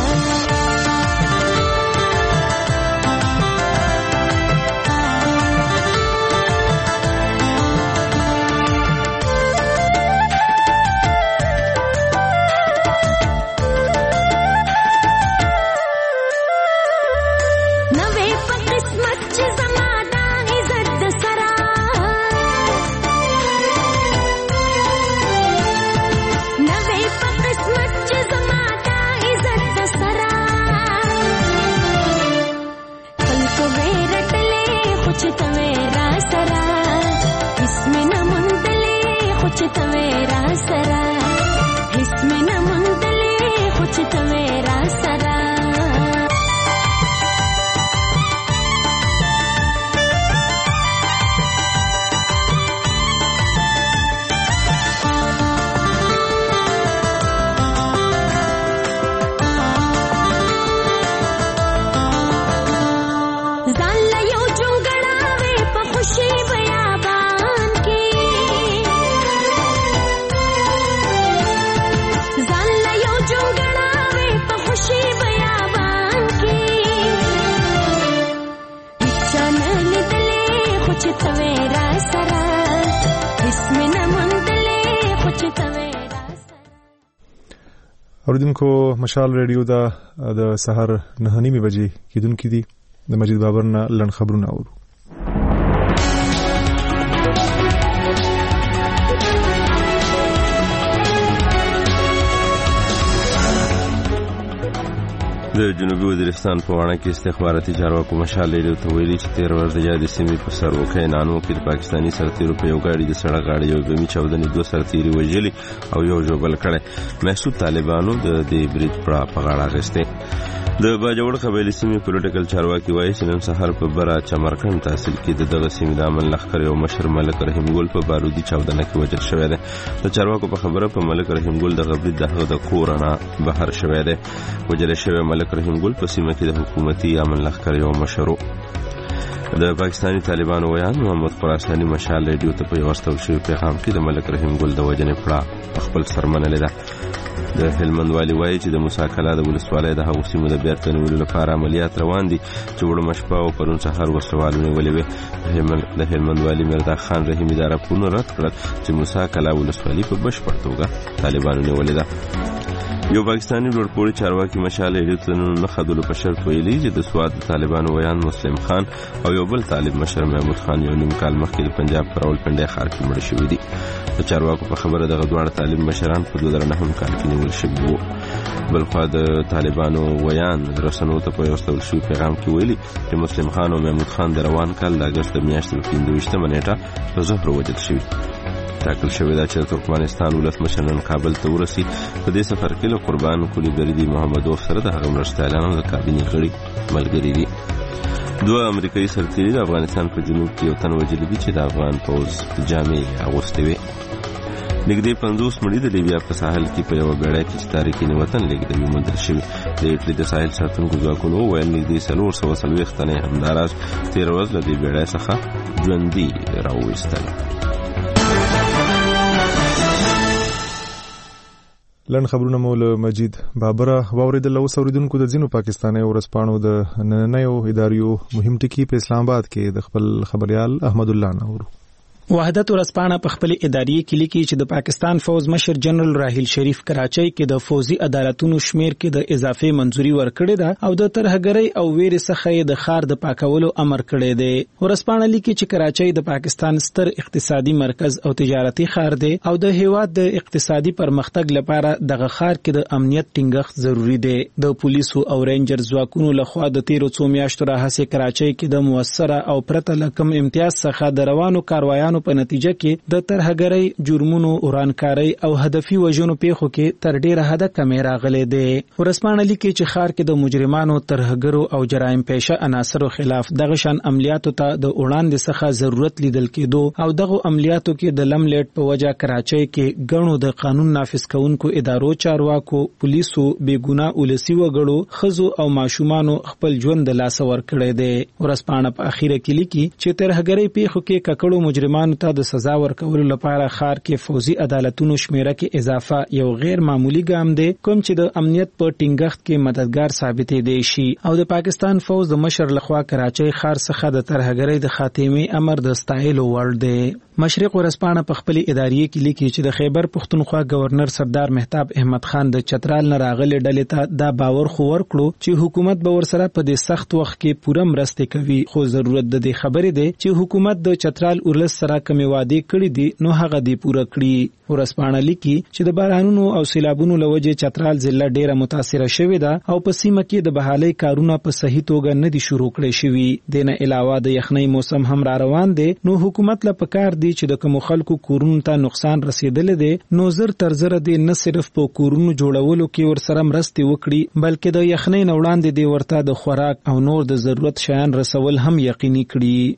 نوے په قسمت چې زمادا عزت سرا نوے په قسمت تمہارا سرا اسم نہ مندلے کچھ تمہارا سرا اسم نہ مندلے کچھ تمہارا سرا اوریدونکو مشال ریډیو دا د سحر نه نیمه بجې کیدونکې دي. د مجید بابر نه لن خبرونه اورو. د جنوبي وزیرستان په وانه کې استخباراتي چارواکو مشال ریډیو ته ویلي چې تیر ورځ د یادې سیمې په سروکۍ نانو کې د پاکستاني سرتیرو په یو ګاډي د سړک غاړې یو بمي چاودنې دوه سرتیري وژلي او یو ژوبل کړی. محسوب طالبانو د دې برید پړه په غاړه اخیستی. د باجوړ قبایلي سیمې پولیټیکل چارواکي وایي چې نن سهار په برا چمرکند تحصیل کې د دغه سیمې د امن لښکر یو مشر ملک رحیم ګل په بارودي چاودنه کې وژل شوی دی. د چارواکو په خبره په ملک رحیم ګل دغه برید د هغه د کور نه بهر شوی دی. وژل شوی ملک رحیم ګل په سیمه کې د حکومتي امن لښکر یو مشر د پاکستاني طالبانو ویان محمد خراساني مشال ریډیو ته په یو واستول شوی پیغام کې د ملک رحیم ګل د وژنې پړه په خپل سر منلې ده. د هلمند والي وایي چې د موسی کلا د ولسوالۍ د هغو سیمو د بیرته نیولو لپاره عملیات روان دي چې وړمه شپه او پرون سهار وسلوال نیولې وې. د هلمند والي مرزا خان رحیمي دا راپورونه رد کړل چې موسی کلا ولسوالي په بشپړ توګه طالبانو نیولې ده. یو پاکستاني لوړپوړي چارواکي مشال ریډیو ته نن خدلو په شرط ویلي چې د سواد د طالبانو ویان مسلم خان او یو بل طالب مشر محمود خان یو نیم کال مخکې د پنجاب په راولپنډۍ ښار کې مړه شوي دي. د چارواکو په خبره دغه دواړه طالب مشران په دوه زره نهم کال کې نیول شوي وو. بلخوا د طالبانو ویان رسنو ته په یو استول شوي پیغام کې ویلي چې مسلم خان او محمود خان د روان کال د اګست د میاشتې په پنځه ویشتمه نیټه په زهر وژل شوي. ټاکل شوی دا چې د ترکمنستان ولسمشر نن کابل ته ورسي. په دې سفر کې له قربان کلي بریدي محمدوف سره د هغه مرستیالانو د کابینې غړي ملګري دي. دوه امریکایي سرتیري د افغانستان په جنوب کې یو تن وژلي دي چې د افغان پوځ جامې اغوستې وې. نږدې پنځوس مړي د لیبیا په ساحل کې په یوه بیړۍ کې چې تارکین وطن لیږدوي موندل شوي. د ایټلي د ساحل ساتونکو ځواکونو وویل نږدې څلور سوه څلوېښت تنه همداراز تېره ورځ له دې بیړۍ څخه ژوندي راوویستل. لن خبرونه مول مجید بابره واوریدل او اوریدونکو د ځینو پاکستاني ورسپانو د نننیو اداریو مهم ټکی په اسلام آباد کې د خپل خبريال احمد الله نور وحدت ورسپانه په خپل اداري کې لیکي چې د پاکستان فوز مشر جنرال راحیل شریف کراچۍ کې د فوزي عدالتونو شمیر کې د اضافي منځوري ورکړې ده او د ترهګرۍ او ویرې څخه د خار د پاکولو امر کړی دی. ورسپانه لیکي چې کراچۍ د پاکستان ستر اقتصادي مرکز او تجارتي ښار دی او د هیواد د اقتصادي پرمختګ لپاره دغه ښار کې د امنیت ټینګښت ضروری دی. د پولیسو او رینجر ځواکونو لخوا د تیرو څو میاشتو راهیسې کراچۍ کې د موثره او پرته له کم امتیاز څخه د روانو کاروایانو په نتیجه کې د ترهګرۍ، جرمونو، ورانکارۍ او هدفي وژنو پیښو کې تر ډیره حده کمې راغلي دي. ورسپانه لیکي چې ښار کې د مجرمانو، ترهګرو او جرایم پیشه عناصرو خلاف دغه شان عملیاتو ته د وړاندې څخه ضرورت لیدل کېدو او دغه عملیاتو کې د لملیټ په وجه کراچۍ کې ګڼو د قانون نافذ کوونکو ادارو، چارواکو، پولیسو، بیګناه ولسی وګړو، خزو او ماشومانو خپل ژوند د لاس ور کړی دی. ورسپانه په اخیره کې لیکي چې ترهګرۍ پیښو کې ککړو مجرمانو ته د سزا ورکولو لپاره ښار کې فوزي عدالتونو شمیره کې اضافه یو غیر معمولی ګام دی کوم چې د امنیت په ټینګښت کې مددگار ثابتې دی شي او د پاکستان فوز د مشر لخوا کراچۍ ښار څخه د ترهګرۍ د خاتمې امر د ستایلو وړ دی. مشرق ورسپانه په خپل اداري کې لیکي چې د خیبر پښتونخوا گورنر سردار مهتاب احمد خان د چترال نه راغلي ډلې ته دا باور خو ورکړو چې حکومت به ورسره په دې سخت وخت کې پوره مرسته کوي، خو ضرورت د دې خبرې دی چې حکومت د چترال ورلس سره کمې وعده کړې دي نو هغه دی پوره کړي. ورسپانه لیکي چې د بارانونو او سیلابونو لوجه چترال ضلع ډیره متاثره شوې ده او په سیمه کې د بحالۍ کارونه په صحیح توګه نه دي شروع کړي شوي. دنه علاوه د یخنۍ موسم هم را روان دی نو حکومت له پکار دی چې د کوم خلکو کورونو ته نقصان رسیدل دي نو زر تر زر دی نه صرف په کورونو جوړولو کې ور سره مرستې وکړي بلکې د یخنۍ نه وړاندې دی ورته د خوراک او نور د ضرورت شیان رسول هم یقیني کړي.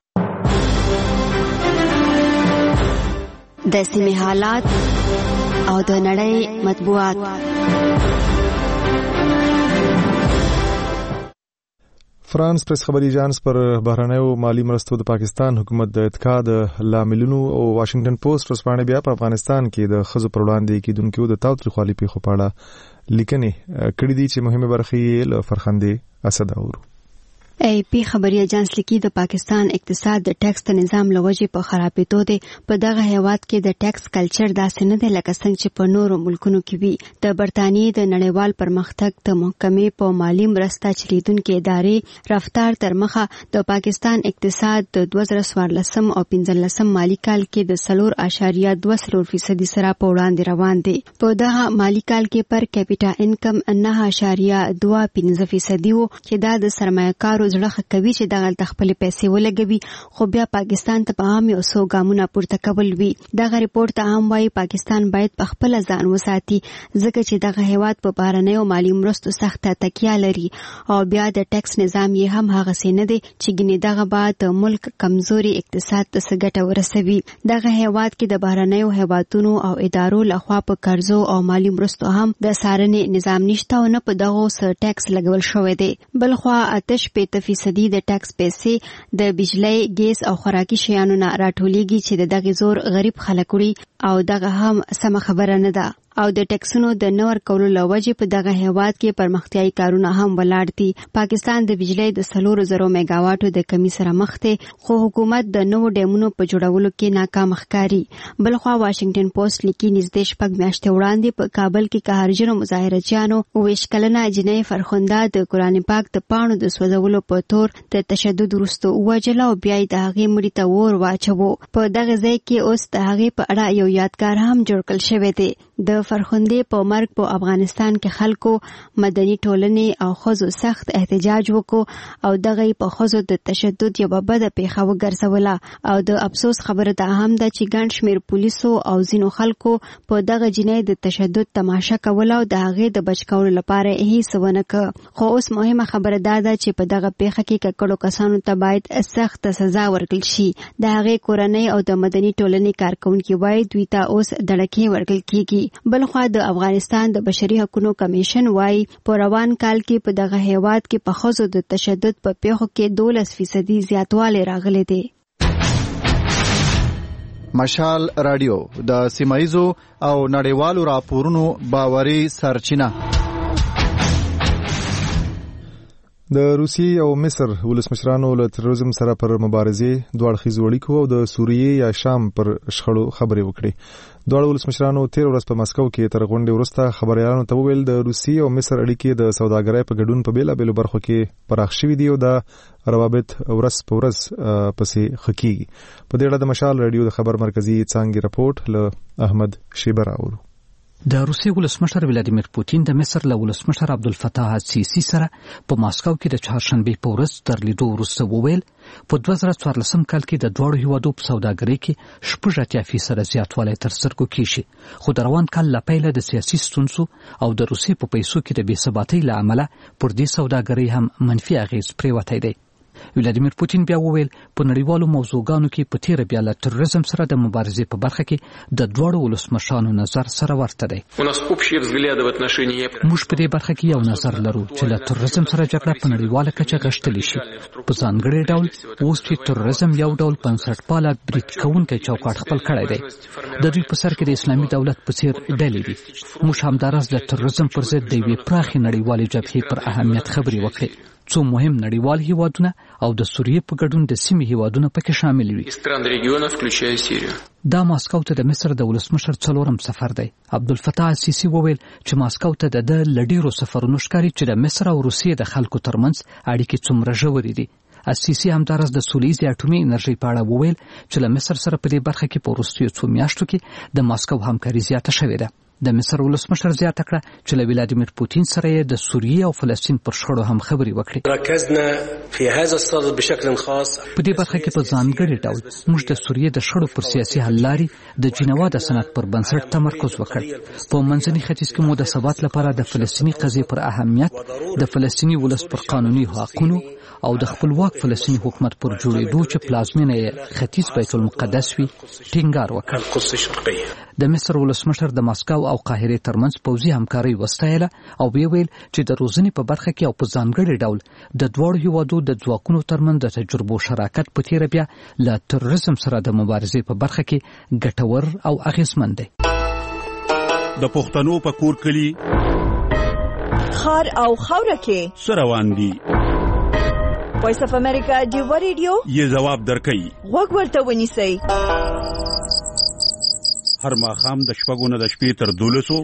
د سیمې حالات او د نړۍ مطبوعات. فرانس پریس خبري اژانس پر بهرنیو مالی مرستو د پاکستان حکومت د اتکا د لاملونو او واشنگټن پوسټ ورسپانه بیا په افغانستان کې د خزو پر وړاندې کېدونکو د تاوتریخوالي پیښو په اړه لیکنې کړې دي چې مهمه برخه یې له فرخندې اسد اورو. ای پی خبري اجانس لیکي د پاکستان اقتصاد د ټیکس د نظام لوجې په خرابېدو دی. په دغه هیواد کې د ټیکس کلچر داسې نه دی لکه څنګه چې په نورو ملکونو کې وي. د برتانیې د نړیوال پرمختګ د محکمې په مالی مرسته چلیدونکې ادارې رفتار تر مخه د پاکستان اقتصاد د دوه زره څوارلسم او پنځلسم مالی کال کې د څلور اعشاریه دوه څلور فیصدي سره په وړاندې روان دی. په دغه مالی کال کې پر کیپټا انکم نه اعشاریه دوه پنځه فیصدي و چې دا د سرمایه‌کارو زړه کوي چې دغه خپل پیسې ولګوي، خو بیا پاکستان ته په عام یو څو ګامونه پورته کول وي. دغه ریپورت ته هم وایي پاکستان باید په خپل ځان وساتي ځکه چې دغه هیواد په بهرنیو مالی مرستو سخته تکیه لري او بیا د ټیکس نظام یې هم هغه څه نه دی چې ګنې دغه بعد د ملک کمزوري اقتصاد ته څه ګټه ورسوي. دغه هیواد کې د بهرنیو هیوادونو او ادارو لخوا په قرضو او مالی مرستو هم د څارنې نظام نشته او نه په دغه څه ټیکس لګول شوی دی. بلخوا اتش پېته فیصدي د ټیکس پیسې د بجلی، ګیس او خوراکي شیانو نه راټولیږي چې د دغه زور غریب خلک وړي او دغه هم سمه خبره نه ده. او د ټیکسونو د نور کولو لوجې په دغه هیواد کې پرمختیايي کارونه هم ولاړ دي. پاکستان د بجلی د څلور زرو میگاواټو د کمی سره مخ دی، خو حکومت د نوو ډیمونو په جوړولو کې ناکام ښکاري. بلخوا واشنگټن پوسټ لیکي نږدې شپږ میاشتې وړاندې په کابل کې قهرجنو مظاهرچیانو اوویشت کلنه جنۍ فرخنده د قرآن پاک د پاڼو د سوځولو په تور د تشدد وروسته ووژله او بیا یې د هغې مړي ته اور واچوه. په دغه ځای کې اوس د هغې په اړه یو یادګار هم جوړ کړل شوی دی. د فرخندې په مرګ په افغانستان کې خلکو، مدني ټولنې او ښځو سخت احتجاج وکړو او دغه په ښځو د تشدد یوه بده پیښه وګرځوله. او د افسوس خبره دا هم ده چې ګڼ شمېر پولیسو او ځینو خلکو په دغه جنۍ د تشدد تماشه کوله او د هغې د بچ کولو لپاره هیڅ ونه کړ. خو اوس مهمه خبره دا ده چې په دغه پیښه کې ککړو کسانو ته باید سخت سزا ورکړل شي. د هغې کورنۍ او د مدني ټولنې کارکونکي وایي دوی ته اوس دړکې ورکړل کیږي. بلخوا د افغانستان د بشري حقوقو کمیشن وایي په روان کال کې په دغه هیواد کې په ښځو د تشدد په پیښو کې دولس فیصدي زیاتوالی راغلی دی. مشال رادیو د سیمایزو او نړیوالو راپورونو باوري سرچینه. د روسیې او مصر ولسمشرانو له تروریزم سره پر مبارزې دوه اړخیزو اړیکو او د سوریې یا شام پر شخړو خبرې وکړې. دواړو ولسمشرانو تیر ورځ په مسکو کې تر غونډې وروسته خبريالانو ته وویل د روسیې او مصر اړیکې د سوداګرۍ په ګډون په بیلابېلو برخو کې پراخ شوي دي او د روابط ورځ په ورځ پسې ښه کیږي. په دې اړه د مشال رادیو د خبر مرکزي څانګې رپورټ له احمد شیبه راوړو. د روسیې ولسمشر ولادیمیر پوتین د مصر له ولسمشر عبدالفتاح السیسی سره په ماسکو کې د چهارشنبې په ورځ تر لیدو وروسته وویل په دوه زره څوارلسم کال کې د دواړو هیوادو په سوداګرۍ کې شپږ اتیا فیصده زیاتوالی تر سترګو کېږي، خو د روان کال له پیله د سیاسي ستونزو او د روسیې په پیسو کې د بې ثباتۍ له امله پر دې سوداګرۍ هم منفي اغېز پرېوتی دی. ولادیمیر پوتین بیا وویل په نړیوالو موضوعګانو کې په تیره بیا له تروریزم سره د مبارزې په برخه کې د دواړو ولسمشرانو نظر سره ورته دی. موږ په دې برخه کې یو نظر لرو چې له تروریزم سره جګړه په نړیواله کچه غښتلی شي. په ځانګړي ډول اوس چې تروریزم یو ډول بنسټپاله برید کوونکی چوکاټ خپل کړی دی. د دوی په سر کې د اسلامي دولت په څیر ډلې دي. موږ همداراز د تروریزم پر ضد د یوې پراخې نړیوالې جبهې پر اهمیت خبرې وکړې. څو مهم نړیوال هیوادونه او د سوریې په ګډون د سیمې هیوادونه پکې شامل وي. دا ماسکو ته د مصر د ولسمشر څلورم سفر دی. عبدالفتاح السیسی وویل چې ماسکو ته د د لډیرو سفرونو ښکاري چې د مصر او روسیې د خلکو ترمنځ اړیکې څومره ژورې دي. السیسی همداراز د سولیزې اټومي انرژۍ په اړه وویل چې له مصر سره په دې برخه کې په وروستیو څو میاشتو کې د ماسکو همکاري زیاته شوې ده. د مصر ولسمشر زیاته کړه چې له ولادیمیر پوتین سره یې د سوریې او فلسطین پر شخړو هم خبرې وکړې. په دې برخه کې په ځانګړي ډول موږ د سوریې د شخړو پر سیاسي حل لارې د جنیوا د سند پر بنسټ تمرکز وکړ. په منځني ختیځ کې مو د ثبات لپاره د فلسطیني قضیې پر اهمیت، د فلسطیني ولس پر قانوني حقوقو او د خپلواک فلسطیني حکومت پر جوړېدو چې پلازمینه یې ختیځ بیت المقدس وي ټینګار وکړ. د مصر ولسمشر د ماسکو او قاهرې ترمنځ پوځي همکاري وستایله او ویل چې د روزنې په برخه کې او په ځانګړي ډول د دواړو هیوادو د ځواکونو ترمنځ د تجربو شراکت په تیره بیا له تروریزم سره د مبارزې په برخه کې ګټور او اغیزمن دی. د پښتنو په کور کلی خار او خوره کې سروان دي وایس اف امریکا ډیو ریډیو یې جواب درکړي. غوږ ورته ونیسئ. هر ماښام د شپږو نه د شپې تر دولسو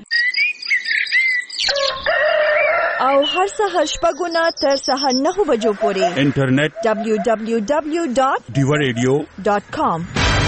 او هر سهار شپږو نه تر سهار نهو بجو پورې انټرنیټ دبلیو دبلیو دبلیو ډاټ ډیو ریډیو ډاټ کام.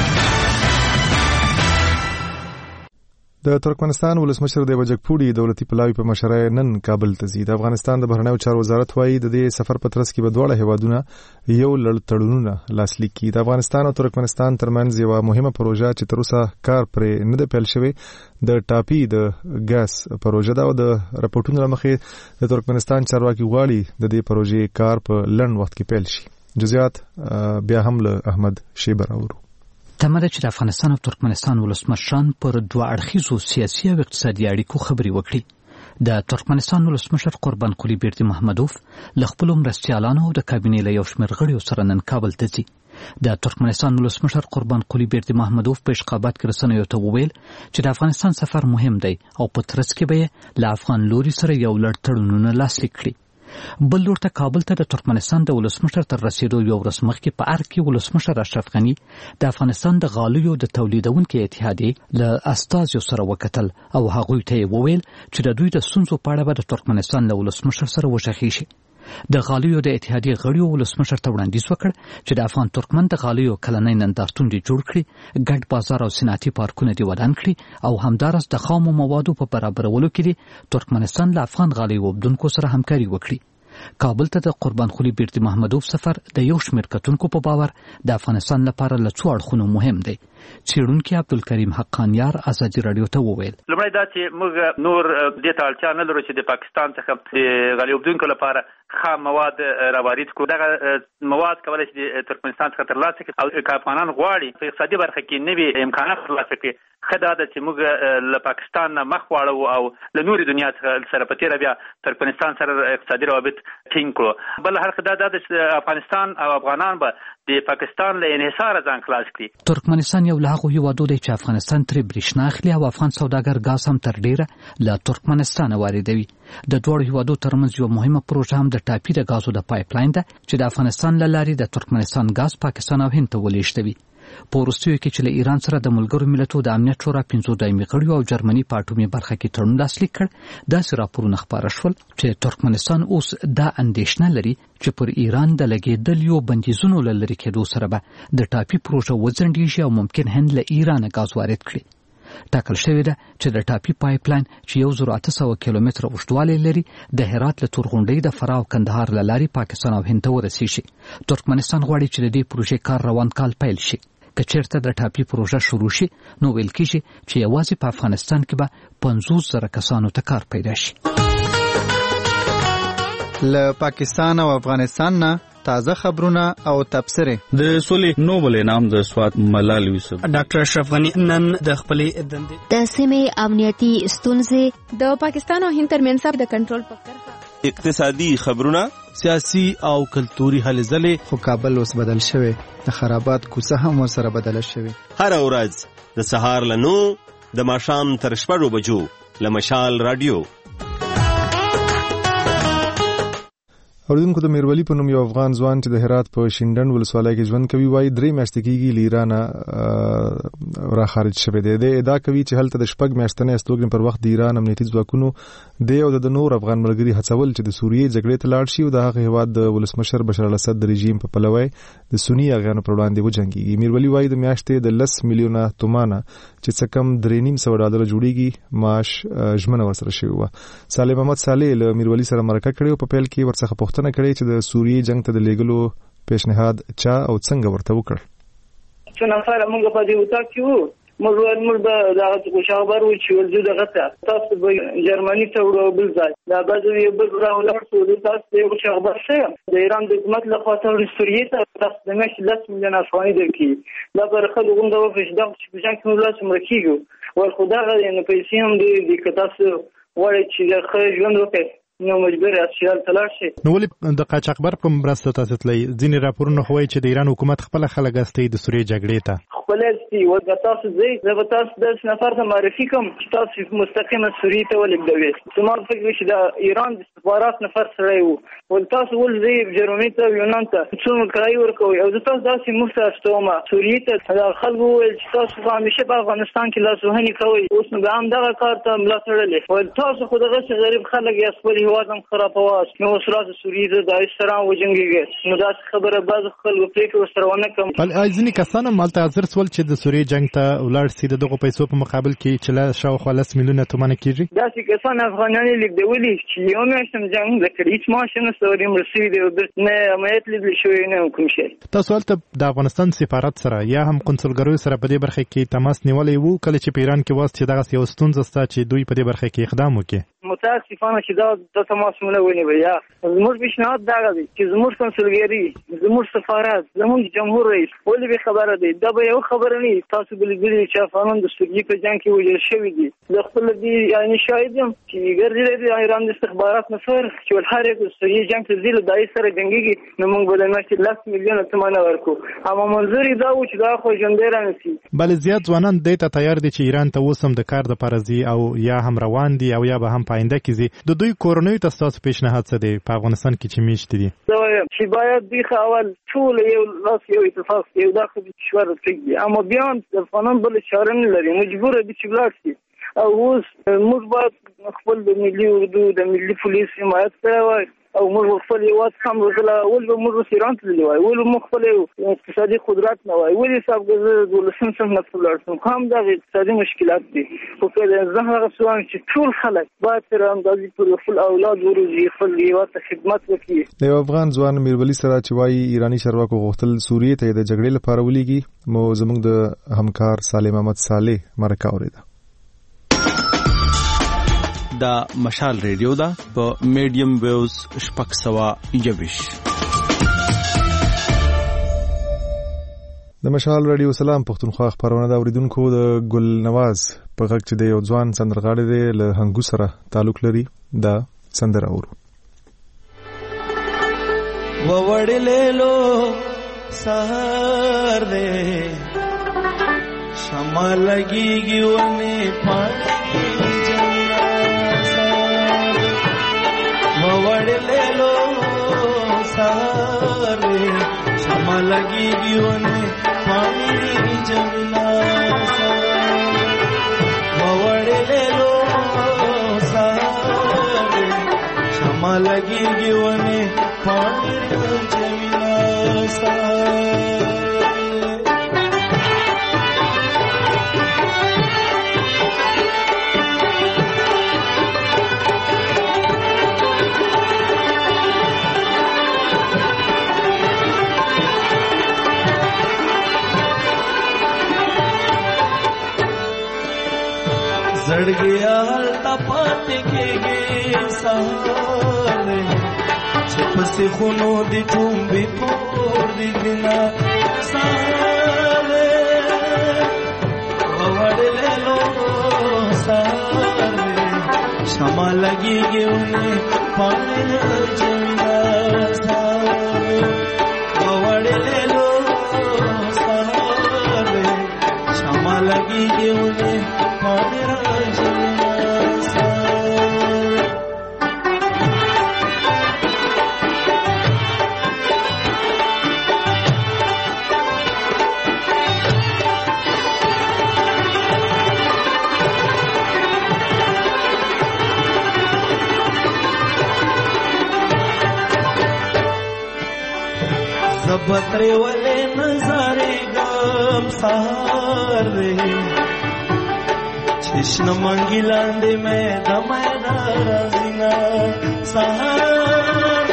د ترکمنستان ولسمشر د وجګپوډي دولتي پلاوی په مشرۍ نن کابل ته ځي. د افغانستان د بهرنیو چارو وزارت وايي د دې سفر په ترڅ کې به دواړه هیوادونه یو لړ تړونونه لاسلیک کړي. د افغانستان او ترکمنستان ترمنځ یو مهمه پروژه چې تر اوسه کار پرې نه دی پیل شوی د ټاپي د ګاز پروژه ده او د راپورټونو لمخې د ترکمنستان چارواکي غواړي د دې پروژې کار په لنډ وخت کې پیل شي. جزئیات بیا هم له احمد شیبر اورو. تمه ده چې د افغانستان او ترکمنستان ولسمشران پر دوه اړخیزو سیاسي او اقتصادي اړیکو خبرې وکړي. د ترکمنستان ولسمشر قربان قلی بیردی محمدوف له خپلو مرستیالانو او د کابینې له یو شمېر غړیو سره نن کابل ته ځي. د ترکمنستان ولسمشر قربان قلی بیردی محمدوف په اشقابات کې رسنیو ته وویل چې د افغانستان سفر مهم دی او په ترڅ کې به له افغان لوري سره یو لړ تړونونه لاسلیک کړي. بل لور ته کابل ته د ترکمنستان د ولسمشر تر رسیدو یو ورځ مخکې په ارګ کې ولسمشر اشرف غني د افغانستان د غالیو د تولیدونکو اتحادیې له استازو سره وکتل او هغوی ته وویل چې د دوی د ستونزو په اړه به د ترکمنستان له ولسمشر سره وشخي شي. د غالیو د اتحادیې غړیو ولسمشر ته وړاندیز وکړ چې د افغان ترکمن د غالیو کلنۍ نندارتون دې جوړ کړي، ګډ بازار او صنعتي پارکونه دې ودان کړي او همدارس د خامو موادو په برابرولو کې ترکمنستان له افغان غالیو وبدونکو سره همکاري وکړي. کابل ته د قربان قلی بیردی محمدوف سفر د یو شمېر کتونکو په باور د افغانستان لپاره له څو اړخونو مهم دی. څېړونکي عبدالکریم حقانیار ازادي راډیو ته وویل لومړی دا چې موږ نور دې ته اړتیا نه لرو چې د پاکستان څخه د غالیو وبدونکو لپاره خام مواد راوارد کړو. دغه مواد کولی شي د ترکمنستان څخه ترلاسه کړي او که افغانان غواړي په اقتصادي برخه کې نوي امکانات ترلاسه کړي ښه دا ده چې موږ له پاکستان نه مخ واړو او له نورې دنیا سره په تېره بیا ترکمنستان سره اقتصادي روابط ټینګ کړو. بل هر څه دا ده چې افغانستان او افغانان به د پاکستان له انحصاره ځان خلاص کړي. ترکمنستان یو له هغو هیوادو دی چې افغانستان ترې برېښنا اخلي او افغان سوداګر ګاز هم تر ډېره له ترکمنستانه واردوي. د دواړو هیوادو ترمنځ یو مهمه پروژه هم د ټاپي د ګازو د پایپ لاین ده چې د افغانستان له لارې د ترکمنستان ګاز پاکستان او هند ته ولېږدوي. په وروستیو کې چې له ایران سره د ملګرو ملتو د امنیت شورا پنځو دایمي غړیو او جرمني په اټومي برخه کې تړون لاسلیک کړ. داسې راپورونه خپاره شول چې ترکمنستان اوس دا اندېښنه لري چې پر ایران د لګېدلیو بندیزونو له لرې کېدو سره به د ټاپي پروژه وځنډېږي او ممکن هند له ایرانه ګاز وارد کړي. ټاکل شوې ده چې د ټاپي پایپ لاین چې یو زر اته سوه کیلومتره اوږدوالی لري د هرات له تورغونډۍ د فراه او کندهار له لارې پاکستان او هند ته ورسیږي. ترکمنستان غواړي چې د دې پروژې کار روان کال پیل شي. که چېرته د ټاپي پروژه شروع شي نو ویل کېږي چې یوازې په افغانستان کې به پنځوس زره کسانو ته کار پیدا شي. له پاکستان او افغانستان نه تازه خبرونه او تبصره. د سولې نوبل انعام د سواد ملال یوسف ډاکټر اشرف غنی نن د خپلې دندې د سیمې امنیتي ستونزې د پاکستان او هند ترمنځ د کنټرول په کرښه اقتصادي خبرونه سیاسي او کلتوري هلې ځلې. خو کابل اوس بدل شوی، د خرابات کوڅه هم ورسره بدله شوې. هر ورځ د سهار له نو د ماښام تر شپږو بجو له مشال رادیو. اوریدونکو د میرولی په نوم یو افغان ځوان چې د هرات په شینډن ولسوالۍ کې ژوند کوي وایي درې میاشتې کېږي له ایرانه را خارج شوی دی. د ادعا کوي چې هلته د شپږ میاشتنۍ استوګنې پر وخت د ایران امنیتي ځواکونو دی او د نور افغان ملګري هڅول چې د سوریې جګړې ته لاړ شي او د هغه هېواد د ولسمشر بشار الاسد د رژیم په پلوی د سني اغیانو پر وړاندې وجنګېږي. میرولی وایي د میاشتې د لس میلیونه تومانه چې څه کم درې نیم سوه ډالره جوړېږي معاش ژمنه ورسره شوې وه. صالح محمد صالح له میرولی سره مرکه کړې او په پیل کې ورڅخه پوښتنه کړې چې د سوریې جنگ ته د لیږلو پیشنهاد چا او څنګه ورته وکړ. څو نفر موږ په دې وتا کې وو موږ موږ به دا خبر و چې ورځو دغه تاسو به جرمني ته وړو بل ځای دا به یو بل راولر څو تاسو یو خبر شه د ایران د حکومت له خوا ته سوریې ته تاسو د مش لس میلیون افغاني درکې دا پر خلکو غونډه وکړي دا چې په جنگ کې لاس مرکیږي ول خدای غوښنه پیسې هم دې د کتاسو وړي چې د خرج ژوند وکړي نو مجبور اسیال تلار شي. نو ولې د قاچاقبر په مرسته تاسو تللی ځینې راپورونه خوایي چې د ایران حکومت خپل خلک استي د سوریې جګړې ته خپل سي او د تاسو زی زه تاسو د نفر ته معرفي کوم چې تاسو مستقیمه سوریه ته ولګوي زموږ فکر چې د ایران د استخبارات نفر سره یو ول تاسو ول زی جرمني ته یونان ته څومره کرای ورکوي او تاسو داسې مرسته استومه سوریه ته خلکو ول چې تاسو همیشه په افغانستان کې لاسوهني کوي اوس نو هم دغه کار ته ملا تړلې ول تاسو خو دغه غریب خلک یې خپل هیواد هم خرابواس نو سره سوریه د اسلام وجنګيږي نو دا خبره باز خلکو پریکړه سره ونه کوم بل ځینې کسان مالته حاضر سول چې د سوریه جنگ ته ولړ سي دغه پیسو په مقابل کې چې لا شاوخوا لس میلیونه تومانه کیږي دا چې کسان افغانان لیکدولي چې یو میاشتم جنگ د کړي ماشين سره مرسي دی نه امایت لیدل شوی نه کوم شي تاسو ولته د افغانستان سفارت سره یا هم قونسلګریو سره په دې برخه کې تماس نیولې وو کله چې په ایران کې واسطه دغه یو ستونزه ستا چې دوی په دې برخه کې اقدام وکړي متاسفانه چې دا د تماس مونږ ونی بیا زموږ بشنات دا غوي چې زموږ قونسلګری زموږ سفارت زموږ جمهور رئیس ولې به خبره دی دا به یو خبره نه تاسو بلګری چې افغانان د سوریه په جنگ کې وجل شوی دي د خپل دی یعنی شاهد یم چې ګرځي د ایران د استخبارات نفر چې هر یو سوریه جنگ ته ځل دای سره جنگيږي نو موږ به د ماشي لاس میلیون تومانه ورکو اما منظوري دا و چې دا خو جندره نسی بل زیات ځوانان د ته تیار دي چې ایران ته وسم د کار د پرزي او یا هم روان دي او یا به هم پاینده کیږي د دوی کورنۍ تاسو پیشنهاد څه دی په افغانستان کې چې میشت دي دا چې باید دی اول ټول یو لاس یو اتفاق یو داخل کشور ته اما بیا د افغانان بل چاره نه لري مجبور دي چې بلاړ شي او اوس موږ باید خپل د ملي اردو د ملي پولیس حمایت کوي او موږ خپل یوات هم وزله اول به موږ ایران ته لوي اول موږ خپل اقتصادي قدرت نه وای ولې صاحب د دولسم سم نه فلرتم کوم د اقتصادي مشکلات دي خو په ځه هغه سوان چې ټول خلک باید تر اندازې پر خپل اولاد ورزي خپل یوات خدمت وکړي د افغان ځوان میرولی سره چې وایي ایرانی چارواکو غوښتل سوریه ته د جګړې لپاره ولېږي مو زموږ د همکار صالح محمد صالح مرکه اوریده دا مشال ریډیو دا په میډیم ویوز شپږ سوه یوویش د مشال ریډیو سلام پښتونخوا خبرونه دا اوریدونکو د ګل نواز په غږ چې د یو ځوان سندرغاړي دی له هنګو سره تعلق لري دا سندره اورو ووړلېلو سهار دې شمع لګيږي ونه پاړي وړلېلو سهار شمع لګيږي ونه پاڼې جمنا وړلېلو سهار شمع لګيږي ونه پاڼې جمنا زړګیا هلته پاتې کېږي سهار چې پسې خونو دي ټومبې پور دي دینا سهار وړلېلو سهار شمع لګېږي ونه پاڼې جمنا سهار وړلېلو سهار شمع لګېږي ونه پاڼې زبترې ولې نظارې ګم سهار دی چشم منګی لاندې مې د مینا رازینا سهار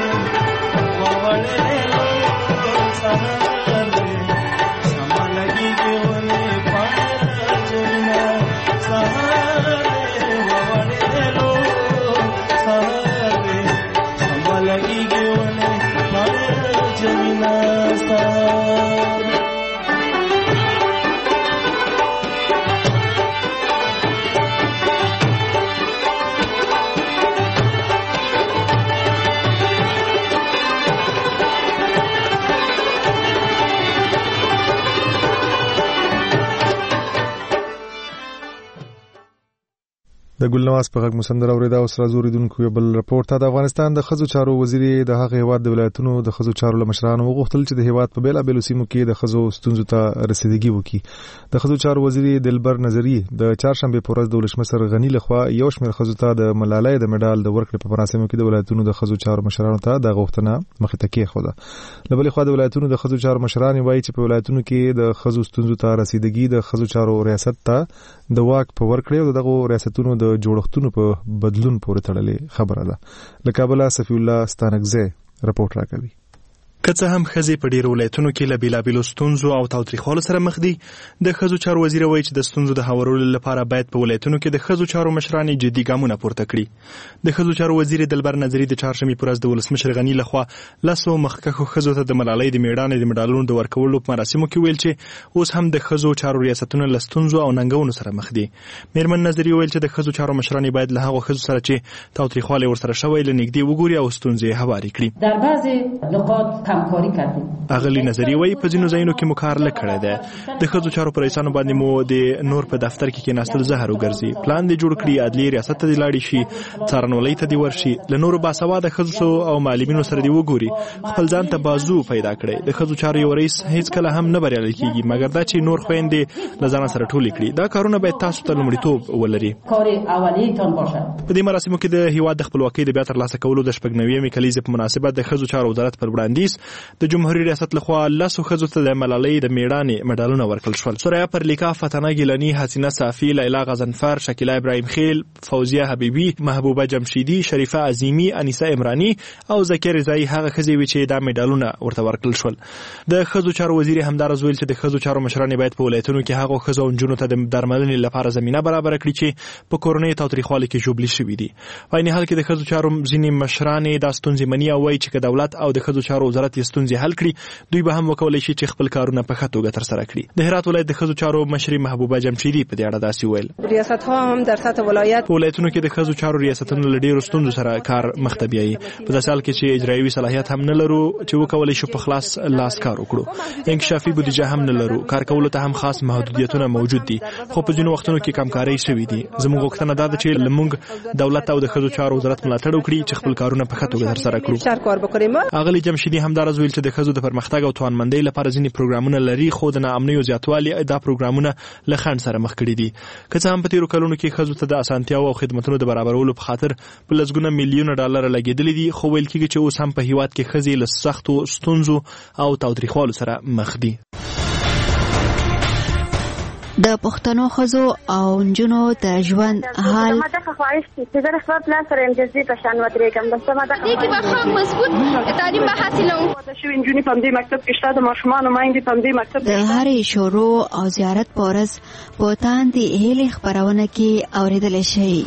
ووړلېلو سهار شمع لګېږي ونه پاڼې جمنا سهار ووړلېلو سهار شمع لګېږي ونه پاڼې جمنا سهار د ګلنواز په غږ مسندر اوریدا او سره زوریدونکو یو بل رپورټ ته د افغانستان د خزو چارو وزیر د هغه هیواد د ولایتونو د خزو چارو لمشرانو وغوښتل چې د هیواد په بیلا بیلو سیمو کې د خزو ستونزو ته رسیدګي وکړي. د خزو چارو وزیر دلبر نظری د چهارشنبه په ورځ د ولسمشر غنی لخوا یو شمېر خزو ته د ملالۍ د مډال د ورکړې په مراسمو کې د ولایتونو د خزو چارو مشرانو ته د غوښتنه مخې ته کېښوده. له بلې خوا د ولایتونو د خزو چارو مشران وایي چې په ولایتونو کې د خزو ستونزو ته رسیدګي د خزو چارو ریاست ته د واک په ورکړې او دغه ریاستونو د جوړښتونو په بدلون پورې تړلې خبره ده. له کابل صفی الله ستانکزی رپورټ راکوي. که څه هم ښځې په ډېرو ولایتونو کې له بېلابېلو ستونزو او تاوتریخوالو سره مخ دي، د ښځو چارو وزیر وایي چې د ستونزو د هوارولو لپاره باید په ولایتونو کې د ښځو چارو مشران جدي ګامونه پورته کړي. د ښځو چارو وزیر دلبر نظري د چهارشنبې په ورځ د ولسمشر غني لخوا لسو مخکښو ښځو ته د ملالۍ د مېړانې د مډالونو د ورکولو په مراسمو کې ویل چې اوس هم د ښځو چارو ریاستونه له ستونزو او ننګونو سره مخ دي. میرمن نظري ویل چې د ښځو چارو مشران باید له هغو ښځو سره چې تاوتریخوالی ورسره شوی له نږدې وګوري او ستونزې هوارې کړي. در بعض نقاط همکاری کردیم. اغلی نظری وایي په ځینو ځایونو کې مو کار لږ کړی دی. د ښځو چارو په رئیسانو باندې مو د نور په دفتر کې کېناستل زهر وګرځي. پلان دې جوړ کړي، عدلیې ریاست ته دې لاړې شي، څارنولۍ ته دې ورشي، له نورو باسواده ښځو او معلمینو سره دې وګوري، خپل ځان ته بازو پیدا کړي. د ښځو چارو یو رئیس هیڅکله هم نه بریالی کېږي مګر دا چې نور خویندې له ځانه سره ټولې کړي. دا کارونه باید تاسو ته لومړیتوب ولري. کار اولیتان باشه. په دې مراسمو کې د هیواد د خپلواکۍ د بیا ترلاسه کولو د شپږ نوېمې کلیزې په مناسبت د ښځو چارو وزارت پر وړاندیز د جمهوریت ریاست لخوا لسو ښځو ته د ملالۍ د مېړانې مډالونه ورکړل شول. سریا پرلیکا، فتنه ګیلاني، حسینه صافي، لیلا غضنفر، شکیله ابراهیم خیل، فوزیه حبیبی، محبوبه جمشیدی، شریفه عظیمی، انیسه عمرانی او زکیه رضایی هغه ښځې وې چې دا مډالونه ورته ورکړل شول. د ښځو چارو وزیر همدارز ویل چې د ښځو چارو مشران باید په ولایتونو کې هغو ښځو او نجونو ته د درملنې لپاره زمینه برابره کړي چې په کورنۍ تاوتریخوالي کې ژوبلې شوي دي. په عین حال کې د ښځو چارو ځینې مشران دا ستونزې مني او وایي چې که دولت او د ښځو چارو وزارت یې ستونزې حل کړي، دوی به هم وکولی شي چې خپل کارونه په ښه توګه ترسره کړي. د هرات ولایت د ښځو چارو مشري محبوبه جمشیدی په دې اړه داسې ویل. ریاست‌ها هم در سطح ولایت په ولایتونو کې د ښځو چارو ریاستونو له ډېرو ستونزو سره کار مخ ته بیایي. په داسې حال کې چې اجرایوي صلاحیت هم نه لرو چې وکولی شو په خلاص لاس کار وکړو. انکشافي بودیجه هم نه لرو. کار کولو ته هم خاص محدودیتونه موجود دي، خو په ځینو وختونو کې کمکارۍ شوي دي. زموږ غوښتنه دا ده چې لمونږ دولت او د ښځو چارو وزارت ملاتړ وکړي چې خپل کارونه په ښه توګه ترسره کړو. اغلی جمشیدی همدارز ویل چې د ښځو د پرمختګ او توانمندۍ لپاره ځینې پروګرامونه لري، خو د ناامنیو زیاتوالي دا پروګرامونه له خنډ سره مخ کړي دي. که څه هم په تیرو کلونو کې ښځو ته د اسانتیاو او خدمتونو د برابرولو په خاطر په لسګونه میلیونه ډالر لګېدلي دي، خو ویل کېږي چې اوس هم په هیواد کې ښځې له سختو ستونزو او تاوتریخوالو سره مخ دي. د پښتنو ښځو او نجونو د ژوند حال ماته خواهش چې زه خپل پلان سره امتیازي په شان ودرېږم. بس ماته دې کې به ښه مضبوط تعلیم به حاصلوم. چې نجونې په دې مکتب کې شته، د ماشومانو میندې په دې مکتب د هرې شروع او زیارت په ورځ په تاندې هیلې خپرونه کې اورېدلی شي.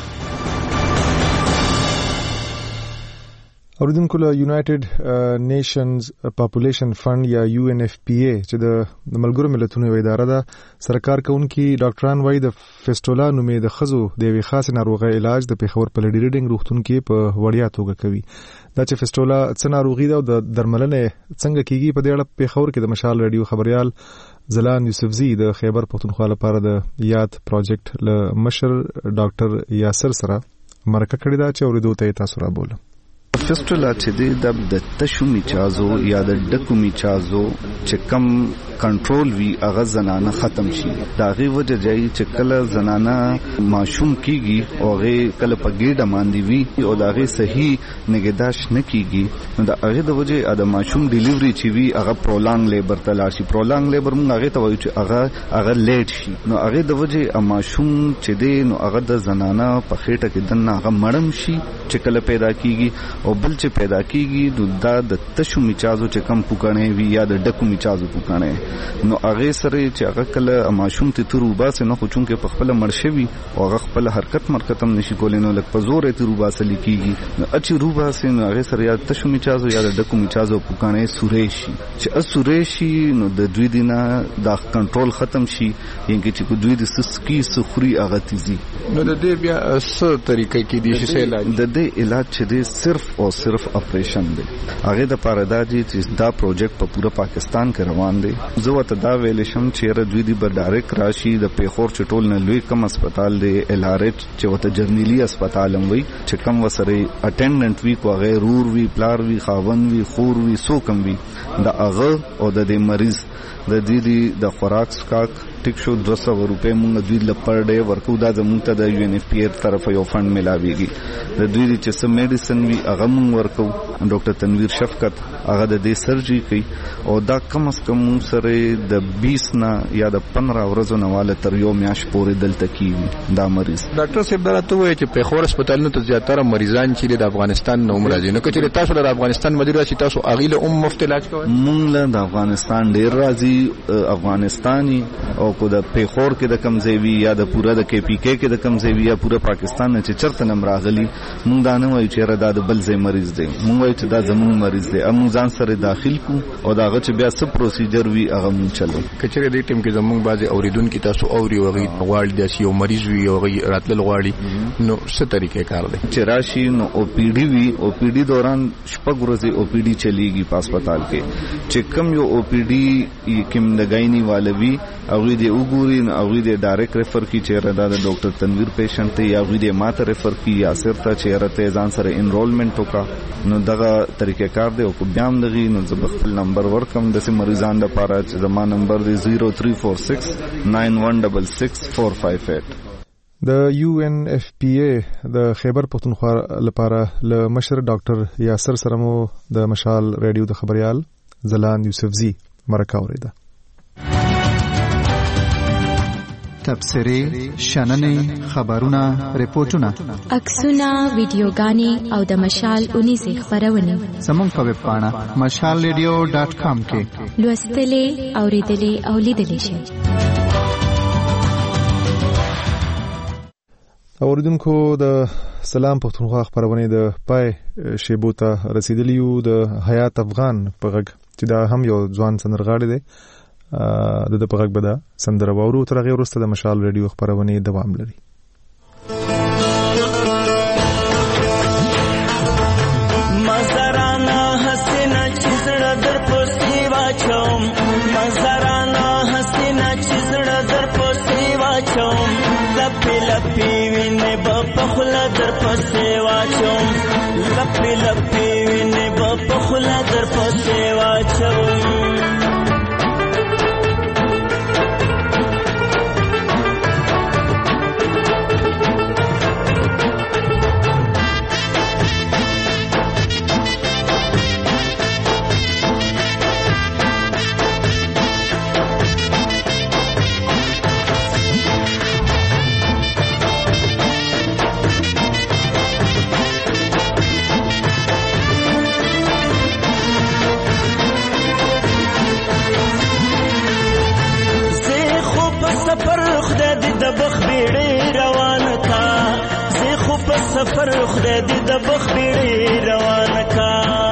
اوریدونکو له یونایټډ نیشنز پاپولیشن فند یا یو ان اف پی ای چې د ملګرو ملتونو یو اداره ده سره کار کوونکي ډاکټران وایي د فیسټولا نومې د ښځو د یوې خاصې ناروغۍ علاج د پېښور په لیډي ریډینګ روغتون کې په وړیا توګه کوي. دا چې فیسټولا څه ناروغي ده او د درملنې څنګه کیږي په دې اړه پېښور کې د مشال رادیو خبريال زلان یوسفزي د خیبر پښتونخوا لپاره د یاد پروجیکټ له مشر ډاکټر یاسر سره مرکه کړې ده چې اوریدو ته تاسو را بولم. فیسټولا چې د تشو میچازو یا د ډکو میچازو چې کم کنټرول وی هغه زنانه ختم شي. دا غي وجه جاي چې کله زنانه ماشوم کیږي او هغه کله په ګډه باندې وی او دا غي صحیح نگهداشت نه کیږي، نو دا هغه د وجه د ماشوم ډیلیوري چې وی هغه پرولانګ لیبر تلاشي. پرولانګ لیبر موږ هغه ته وایو چې هغه هغه لیټ شي، نو هغه د وجه ماشوم چې دی نو هغه د زنانه په خېټه کې دنه هغه مړم شي چې کله پیدا کیږي، او بل چې پیدا کیږي نو دا د تشو میچازو چې کم پوکانه وی یا د ډکو میچازو پوکانه، نو هغه سره چې هغه کله ماشوم ته تروبا سه نه خوچون کې په خپل مرشوي او هغه خپل حرکت مرکتم نشي کولای، نو لکه په زور ته تروبا سه لیکيږي، نو اچي روبا سه نو هغه سره یا تشو میچازو یا د ډکو میچازو پوکانه سورېشي چې اسورېشي، نو د دوی دینه د کنټرول ختم شي، یعنی چې دوی د سسکی سخري هغه تیزي. نو د دې بیا څه طریقې کې دي چې علاج؟ د دې علاج چې دی صرف او صرف اپریشن دی. هغه د پاره دا چې دا پروجیکټ په پورا پاکستان کې روان دی. زه وته دا ویل شم چې دوی دی به ډایرکټ راشي د پیښور چټول نه لوی کم هسپتال دی ال آر ایچ چې وته جرنیلی هسپتال هم وي چې کم وسره اټینډنټ وی کو غیر رور وی پلار وی خاون وی خور وی سو کم وی د هغه او د دې مریض د دې دی د خوراک سکاک ټیک شو دو سو روپے مونږ دوی لپاره ډے ورکو دا زموږ ته د یو ان ایف پی طرف یو فند ملاويږي. د دوی چې سم میډیسن وی هغه مونږ ورکو. ډاکټر تنویر شفقت هغه د دې سرجری کوي او دا کم از کم سره د بیس نه یا د پندرہ ورځو نه والا تر یو میاش پورې دلته کیږي دا مریض. ډاکټر صاحب دا ته وایي چې په خور هسپتالونو ته زیاتره مریضان چې د افغانستان نه راځي نو چې تاسو د افغانستان مدیر راشي تاسو اغیله ام مفت علاج کوئ. مونږ له د افغانستان ډیر راځي افغانستاني او کو د پیښور کې د کمزوي یا د پورا د کې پی کې کې د کمزوي یا پورا پاکستان نه چې چرته نم راغلي مونږ دا نه وایو چې را د بل ځای مریض دی. مونږ وایو چې دا زموږ مریض دی. امون ځان سره داخل کو او دا غچ بیا سب پروسیجر وی هغه مونږ چلو. کچره دې ټیم کې زموږ بعضي اوریدونکو تاسو اوري وغي غواړي د یو مریض وی او غي راتل غواړي نو څه طریقې کار دی چې راشي نو او پی ډی وی او پی ډی دوران شپږ ورځې او پی ډی چلیږي په هسپتال کې چې کم یو او پی ډی کوم د غاینی والوي او دې وګوري او دې ډایرکټ ریفر کی چې ردا د ډاکټر تنویر پیشنټ ته یا دې ماته ریفر کی یا صرف ته چې رته ځان سره انرولمنٹ وکا نو دغه طریقې کار دی او کو بیام دغه نو زه خپل نمبر ورکم د سیم مریضان لپاره چې زما نمبر دی زیرو تھری فور سکس ناین ون ډبل سکس فور فایو ایٹ. د یو ان ایف پی ای د خیبر پختونخوا لپاره ل مشر ډاکټر یاسر سره مو د مشال ریډیو د خبريال زلان یوسفزی مرکه اوریده. تبصره شننه خبرونه ریپورتونه عکسونه ویډیوګانې او د مشال اونې سه خبرونه زموږ په ویب پاڼه مشال ریډیو ډاٹ کام کې لوستلې اوریدلې او لیدلې شئ. اوریدونکو د سلام پختونخوا خبرونه د پای شیبو ته رسیدلی یو د حیات افغان په غږ چې دا هم یو ځوان سندرغاړی دی د د په غږ بدا سندره وورو تر هغه وروسته د مشال ریډیو خبرونه دوام لري. مزرانا حسینا چزړه در پوسې واچوم مزرانا حسینا چزړه در پوسې واچوم لپی لپی وینې په خله در پوسې واچوم لپی لپی وینې په خله در پوسې واچوم. سفر خدای دې د بخبړې روان کا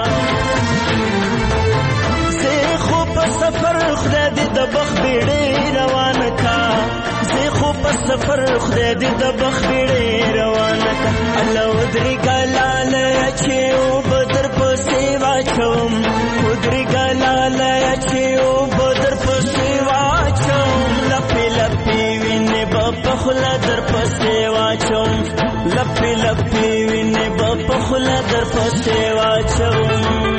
زه خو په سفر خدای دې د بخبړې روان کا زه خو په سفر خدای دې د بخبړې روان کا الله ودري ګلاله چې او بدر په سیوا چوم ودري ګلاله چې او بدر په سیوا چوم لپی لپی وینې په خلا در په سیوا چوم لپی لپی وینې په خلا در په سیوا چوم.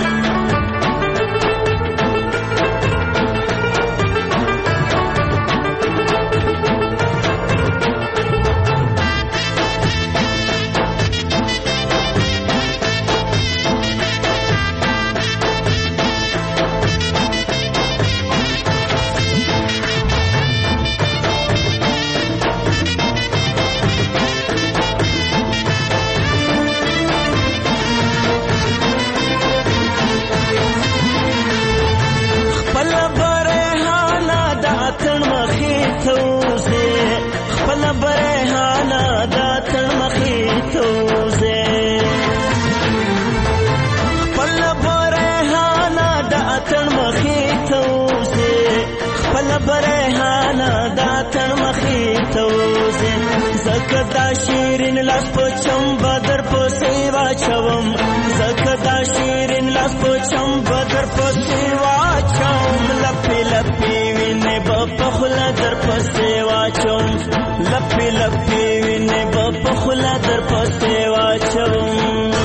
شیرین لاس په چم بدر په سیوا چوم کدا شیرین لاس پوچم بدر پسې واچوم لپې لپې وینې به په خوله در پسې واچوم لپې لپې وینې به په خوله در پسې واچوم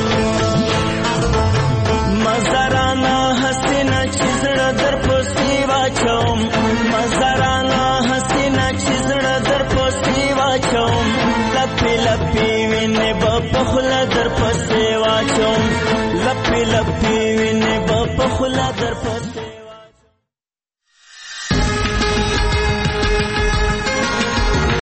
مزرانه حسینه چې زړه در پسې واچوم مزرانه حسینه چې زړه در پسې واچوم لپې لپې وینې به په خوله در پسې واچوم لپې لپې